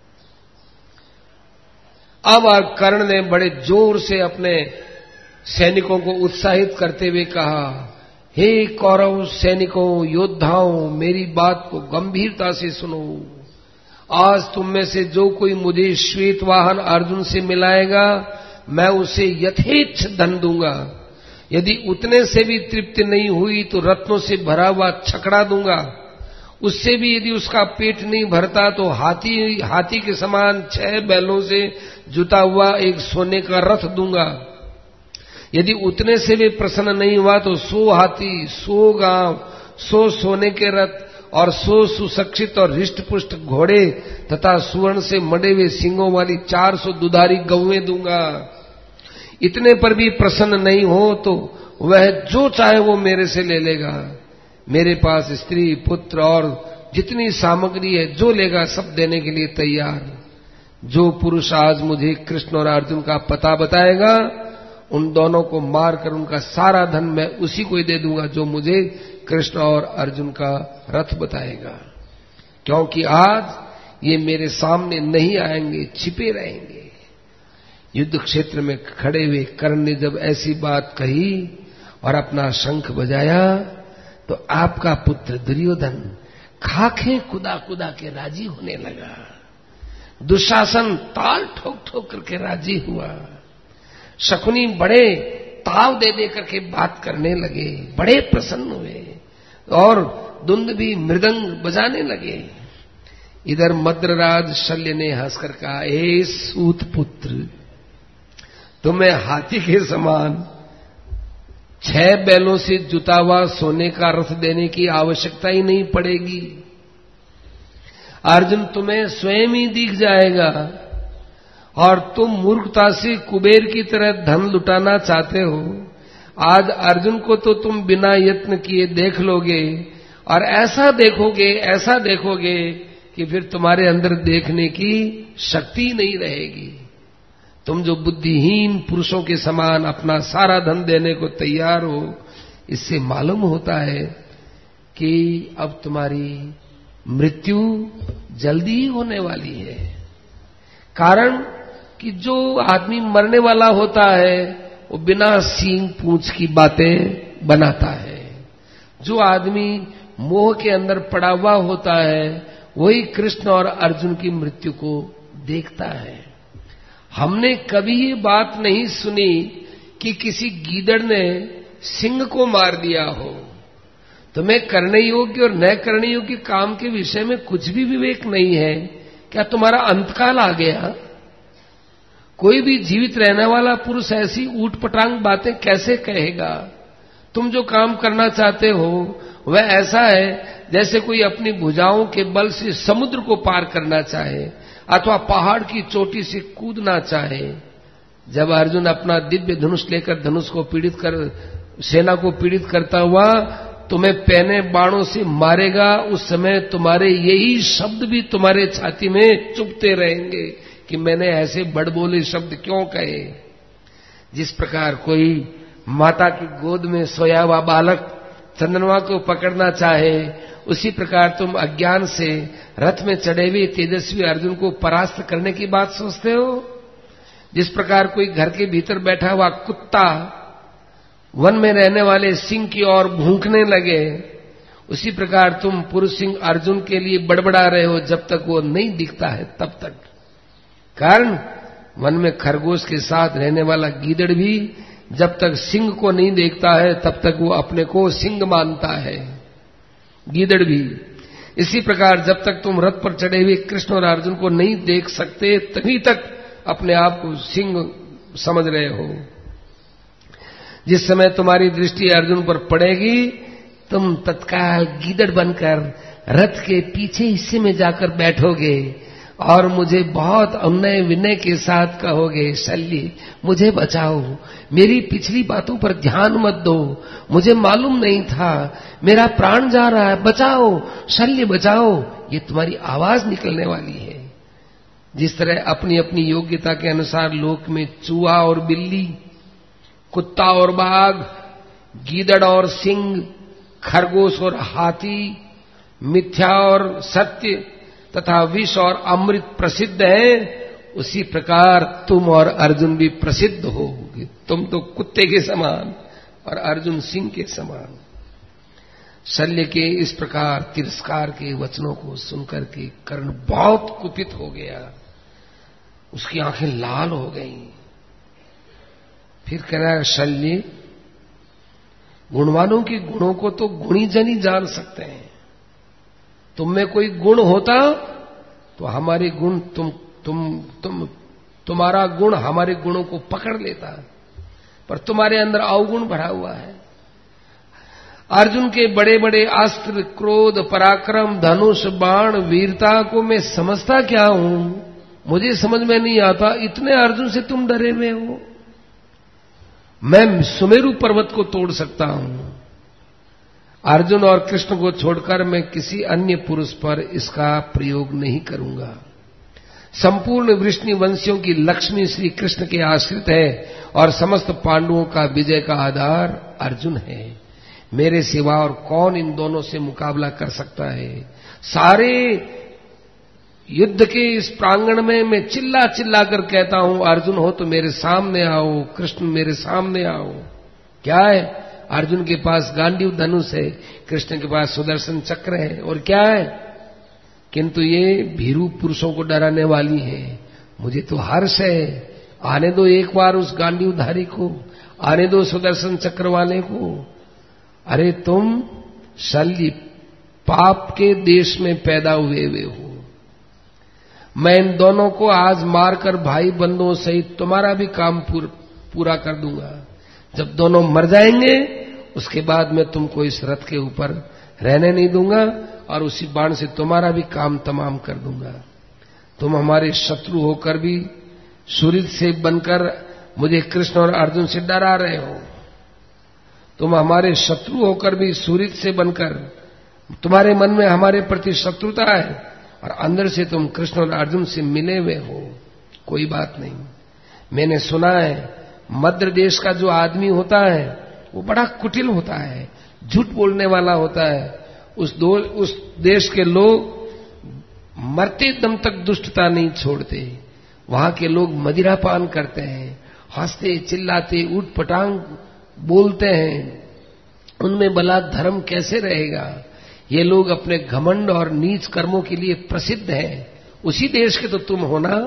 अब कर्ण ने बड़े जोर से अपने सैनिकों को उत्साहित करते हुए कहा, हे कौरव सैनिकों, योद्धाओं, मेरी बात को गंभीरता से सुनो। आज तुम में से जो कोई मुझे श्वेत वाहन अर्जुन से मिलाएगा, मैं उसे यथेच्छ धन दूंगा। यदि उतने से भी तृप्ति नहीं हुई तो रत्नों से भरा हुआ छकड़ा दूंगा। उससे भी यदि उसका पेट नहीं भरता तो हाथी हाथी के समान छह बैलों से जुता हुआ एक सोने का रथ दूंगा। यदि उतने से भी प्रसन्न नहीं हुआ तो सौ हाथी, सौ गांव, सौ सोने के रथ और सौ सुशिक्षित और हृष्टपुष्ट घोड़े तथा सुवर्ण से मढ़े हुए सिंगों वाली चार सौ दुधारी गौएं दूंगा। इतने पर भी प्रसन्न नहीं हो तो वह जो चाहे वो मेरे से ले लेगा। मेरे पास स्त्री, पुत्र और जितनी सामग्री है, जो लेगा सब देने के लिए तैयार। जो पुरुष आज मुझे कृष्ण और अर्जुन का पता बताएगा, उन दोनों को मारकर उनका सारा धन मैं उसी को ही दे दूंगा जो मुझे कृष्ण और अर्जुन का रथ बताएगा। क्योंकि आज ये मेरे सामने नहीं आएंगे, छिपे रहेंगे। युद्ध क्षेत्र में खड़े हुए कर्ण ने जब ऐसी बात कही और अपना शंख बजाया तो आपका पुत्र दुर्योधन खाखे कुदा कुदा के राजी होने लगा। दुशासन ताल ठोक ठोक करके राजी हुआ। शकुनी बड़े ताव दे दे करके बात करने लगे, बड़े प्रसन्न हुए और दुंद भी मृदंग बजाने लगे। इधर मद्रराज शल्य ने हंसकर कहा, ए सूत पुत्र, तुम्हें हाथी के समान छह बैलों से जुता हुआ सोने का रथ देने की आवश्यकता ही नहीं पड़ेगी। अर्जुन तुम्हें स्वयं ही दिख जाएगा और तुम मूर्खता से कुबेर की तरह धन लुटाना चाहते हो। आज अर्जुन को तो तुम बिना यत्न किए देख लोगे और ऐसा देखोगे ऐसा देखोगे कि फिर तुम्हारे अंदर देखने की शक्ति नहीं रहेगी। तुम जो बुद्धिहीन पुरुषों के समान अपना सारा धन देने को तैयार हो, इससे मालूम होता है कि अब तुम्हारी मृत्यु जल्दी ही होने वाली है। कारण कि जो आदमी मरने वाला होता है वो बिना सींग पूंछ की बातें बनाता है। जो आदमी मोह के अंदर पड़ा हुआ होता है वही कृष्ण और अर्जुन की मृत्यु को देखता है। हमने कभी ये बात नहीं सुनी कि किसी गीदड़ ने सिंह को मार दिया हो। तुम्हें करने योग्य और न करने योग्य काम के विषय में कुछ भी विवेक नहीं है। क्या तुम्हारा अंतकाल आ गया? कोई भी जीवित रहने वाला पुरुष ऐसी ऊट पटांग बातें कैसे कहेगा? तुम जो काम करना चाहते हो वह ऐसा है जैसे कोई अपनी भुजाओं के बल से समुद्र को पार करना चाहे अथवा पहाड़ की चोटी से कूदना चाहे। जब अर्जुन अपना दिव्य धनुष लेकर धनुष को पीड़ित कर सेना को पीड़ित करता हुआ तुम्हें पहने बाणों से मारेगा, उस समय तुम्हारे यही शब्द भी तुम्हारे छाती में चुभते रहेंगे कि मैंने ऐसे बड़बोले शब्द क्यों कहे। जिस प्रकार कोई माता की गोद में सोया हुआ बालक चंद्रमा को पकड़ना चाहे, उसी प्रकार तुम अज्ञान से रथ में चढ़े हुए तेजस्वी अर्जुन को परास्त करने की बात सोचते हो। जिस प्रकार कोई घर के भीतर बैठा हुआ कुत्ता वन में रहने वाले सिंह की ओर भूंकने लगे, उसी प्रकार तुम पुरुष सिंह अर्जुन के लिए बड़बड़ा रहे हो जब तक वो नहीं दिखता है तब तक। कारण वन में खरगोश के साथ रहने वाला गीदड़ भी जब तक सिंह को नहीं देखता है तब तक वो अपने को सिंह मानता है, गीदड़ भी। इसी प्रकार जब तक तुम रथ पर चढ़े हुए कृष्ण और अर्जुन को नहीं देख सकते तभी तक अपने आप को सिंह समझ रहे हो। जिस समय तुम्हारी दृष्टि अर्जुन पर पड़ेगी, तुम तत्काल गीदड़ बनकर रथ के पीछे हिस्से में जाकर बैठोगे और मुझे बहुत अनुनय विनय के साथ कहोगे, शल्य मुझे बचाओ, मेरी पिछली बातों पर ध्यान मत दो, मुझे मालूम नहीं था, मेरा प्राण जा रहा है, बचाओ, शल्य बचाओ। ये तुम्हारी आवाज निकलने वाली है। जिस तरह अपनी अपनी योग्यता के अनुसार लोक में चूहा और बिल्ली, कुत्ता और बाघ, गीदड़ और सिंह, खरगोश और हाथी, मिथ्या और सत्य तथा विष और अमृत प्रसिद्ध है, उसी प्रकार तुम और अर्जुन भी प्रसिद्ध होगे। तुम तो कुत्ते के समान और अर्जुन सिंह के समान। शल्य के इस प्रकार तिरस्कार के वचनों को सुनकर के कर्ण बहुत कुपित हो गया, उसकी आंखें लाल हो गईं। फिर कह रहा है, शल्य गुणवानों के गुणों को तो गुणी जन ही जान सकते हैं। तुम में कोई गुण होता तो हमारे गुण तुम तुम तुम तुम्हारा गुण हमारे गुणों को पकड़ लेता, पर तुम्हारे अंदर अवगुण भरा हुआ है। अर्जुन के बड़े बड़े अस्त्र, क्रोध, पराक्रम, धनुष, बाण, वीरता को मैं समझता क्या हूं, मुझे समझ में नहीं आता। इतने अर्जुन से तुम डरे हुए हो। मैं सुमेरु पर्वत को तोड़ सकता हूं। अर्जुन और कृष्ण को छोड़कर मैं किसी अन्य पुरुष पर इसका प्रयोग नहीं करूंगा। संपूर्ण वृष्णि वंशियों की लक्ष्मी श्री कृष्ण के आश्रित है और समस्त पांडवों का विजय का आधार अर्जुन है। मेरे सिवा और कौन इन दोनों से मुकाबला कर सकता है। सारे युद्ध के इस प्रांगण में मैं चिल्ला चिल्ला कर कहता हूं, अर्जुन हो तो मेरे सामने आओ, कृष्ण मेरे सामने आओ। क्या है? अर्जुन के पास गांडीव धनुष है, कृष्ण के पास सुदर्शन चक्र है, और क्या है? किंतु ये भीरू पुरुषों को डराने वाली है। मुझे तो हर्ष है, आने दो एक बार उस गांडीवधारी को, आने दो सुदर्शन चक्र वाले को। अरे तुम शल्य पाप के देश में पैदा हुए हुए हो। मैं इन दोनों को आज मारकर भाई बंधुओं सहित तुम्हारा भी काम पूर, पूरा कर दूंगा। जब दोनों मर जाएंगे उसके बाद मैं तुमको इस रथ के ऊपर रहने नहीं दूंगा और उसी बाण से तुम्हारा भी काम तमाम कर दूंगा। तुम हमारे शत्रु होकर भी सूर्य से बनकर मुझे कृष्ण और अर्जुन से डरा रहे हो। तुम हमारे शत्रु होकर भी सूर्य से बनकर तुम्हारे मन में हमारे प्रति शत्रुता है और अंदर से तुम कृष्ण और अर्जुन से मिले हुए हो। कोई बात नहीं। मैंने सुना है मद्र देश का जो आदमी होता है वो बड़ा कुटिल होता है, झूठ बोलने वाला होता है। उस दो उस देश के लोग मरते दम तक दुष्टता नहीं छोड़ते। वहां के लोग मदिरा पान करते हैं, हंसते चिल्लाते ऊट पटांग बोलते हैं। उनमें भला धर्म कैसे रहेगा? ये लोग अपने घमंड और नीच कर्मों के लिए प्रसिद्ध हैं। उसी देश के तो तुम हो ना।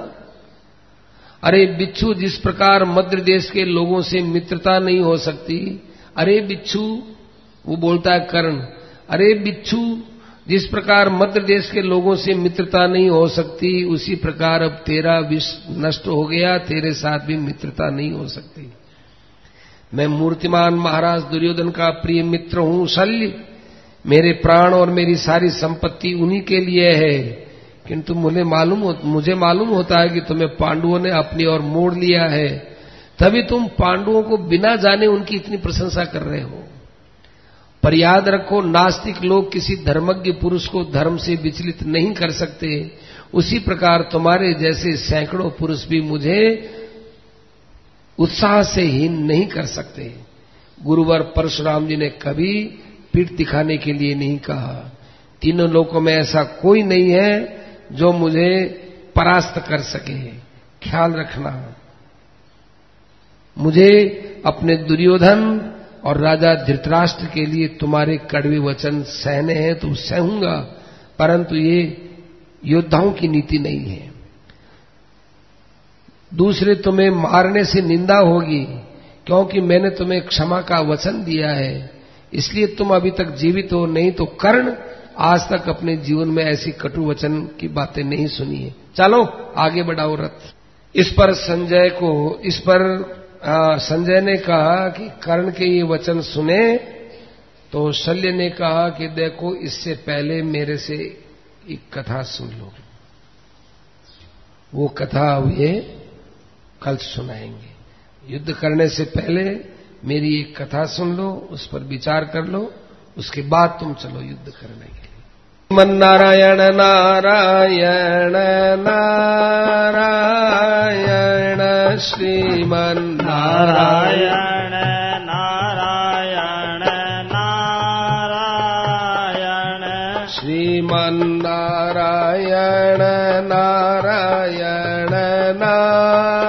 अरे बिच्छू, जिस प्रकार मद्र देश के लोगों से मित्रता नहीं हो सकती, अरे बिच्छू, वो बोलता है कर्ण, अरे बिच्छू, जिस प्रकार मद्र देश के लोगों से मित्रता नहीं हो सकती, उसी प्रकार अब तेरा विष नष्ट हो गया, तेरे साथ भी मित्रता नहीं हो सकती। मैं मूर्तिमान महाराज दुर्योधन का प्रिय मित्र हूं शल्य। मेरे प्राण और मेरी सारी संपत्ति उन्हीं के लिए है, किंतु मुझे मालूम हो, मुझे मालूम होता है कि तुम्हें पांडवों ने अपनी ओर मोड़ लिया है, तभी तुम पांडवों को बिना जाने उनकी इतनी प्रशंसा कर रहे हो। पर याद रखो, नास्तिक लोग किसी धर्मज्ञ पुरुष को धर्म से विचलित नहीं कर सकते। उसी प्रकार तुम्हारे जैसे सैकड़ों पुरुष भी मुझे उत्साह से हीन नहीं कर सकते। गुरुवर परशुराम जी ने कभी पीठ दिखाने के लिए नहीं कहा। तीनों लोकों में ऐसा कोई नहीं है जो मुझे परास्त कर सके। ख्याल रखना, मुझे अपने दुर्योधन और राजा धृतराष्ट्र के लिए तुम्हारे कड़वे वचन सहने हैं तो सहूंगा, परंतु ये योद्धाओं की नीति नहीं है। दूसरे, तुम्हें मारने से निंदा होगी, क्योंकि मैंने तुम्हें क्षमा का वचन दिया है, इसलिए तुम अभी तक जीवित हो। नहीं तो कर्ण आज तक अपने जीवन में ऐसी कटु वचन की बातें नहीं सुनी है। चलो आगे बढ़ाओ रथ। इस पर संजय को, इस पर संजय ने कहा कि कर्ण के ये वचन सुने तो शल्य ने कहा कि देखो इससे पहले मेरे से एक कथा सुन लो। वो कथा वे कल सुनाएंगे। युद्ध करने से पहले मेरी एक कथा सुन लो, उस पर विचार कर लो, उसके बाद तुम चलो युद्ध करने के लिए। श्रीमन नारायण नारायण नारायण श्रीमन नारायण
नारायण नारायण
श्रीमन नारायण नारायण नारायण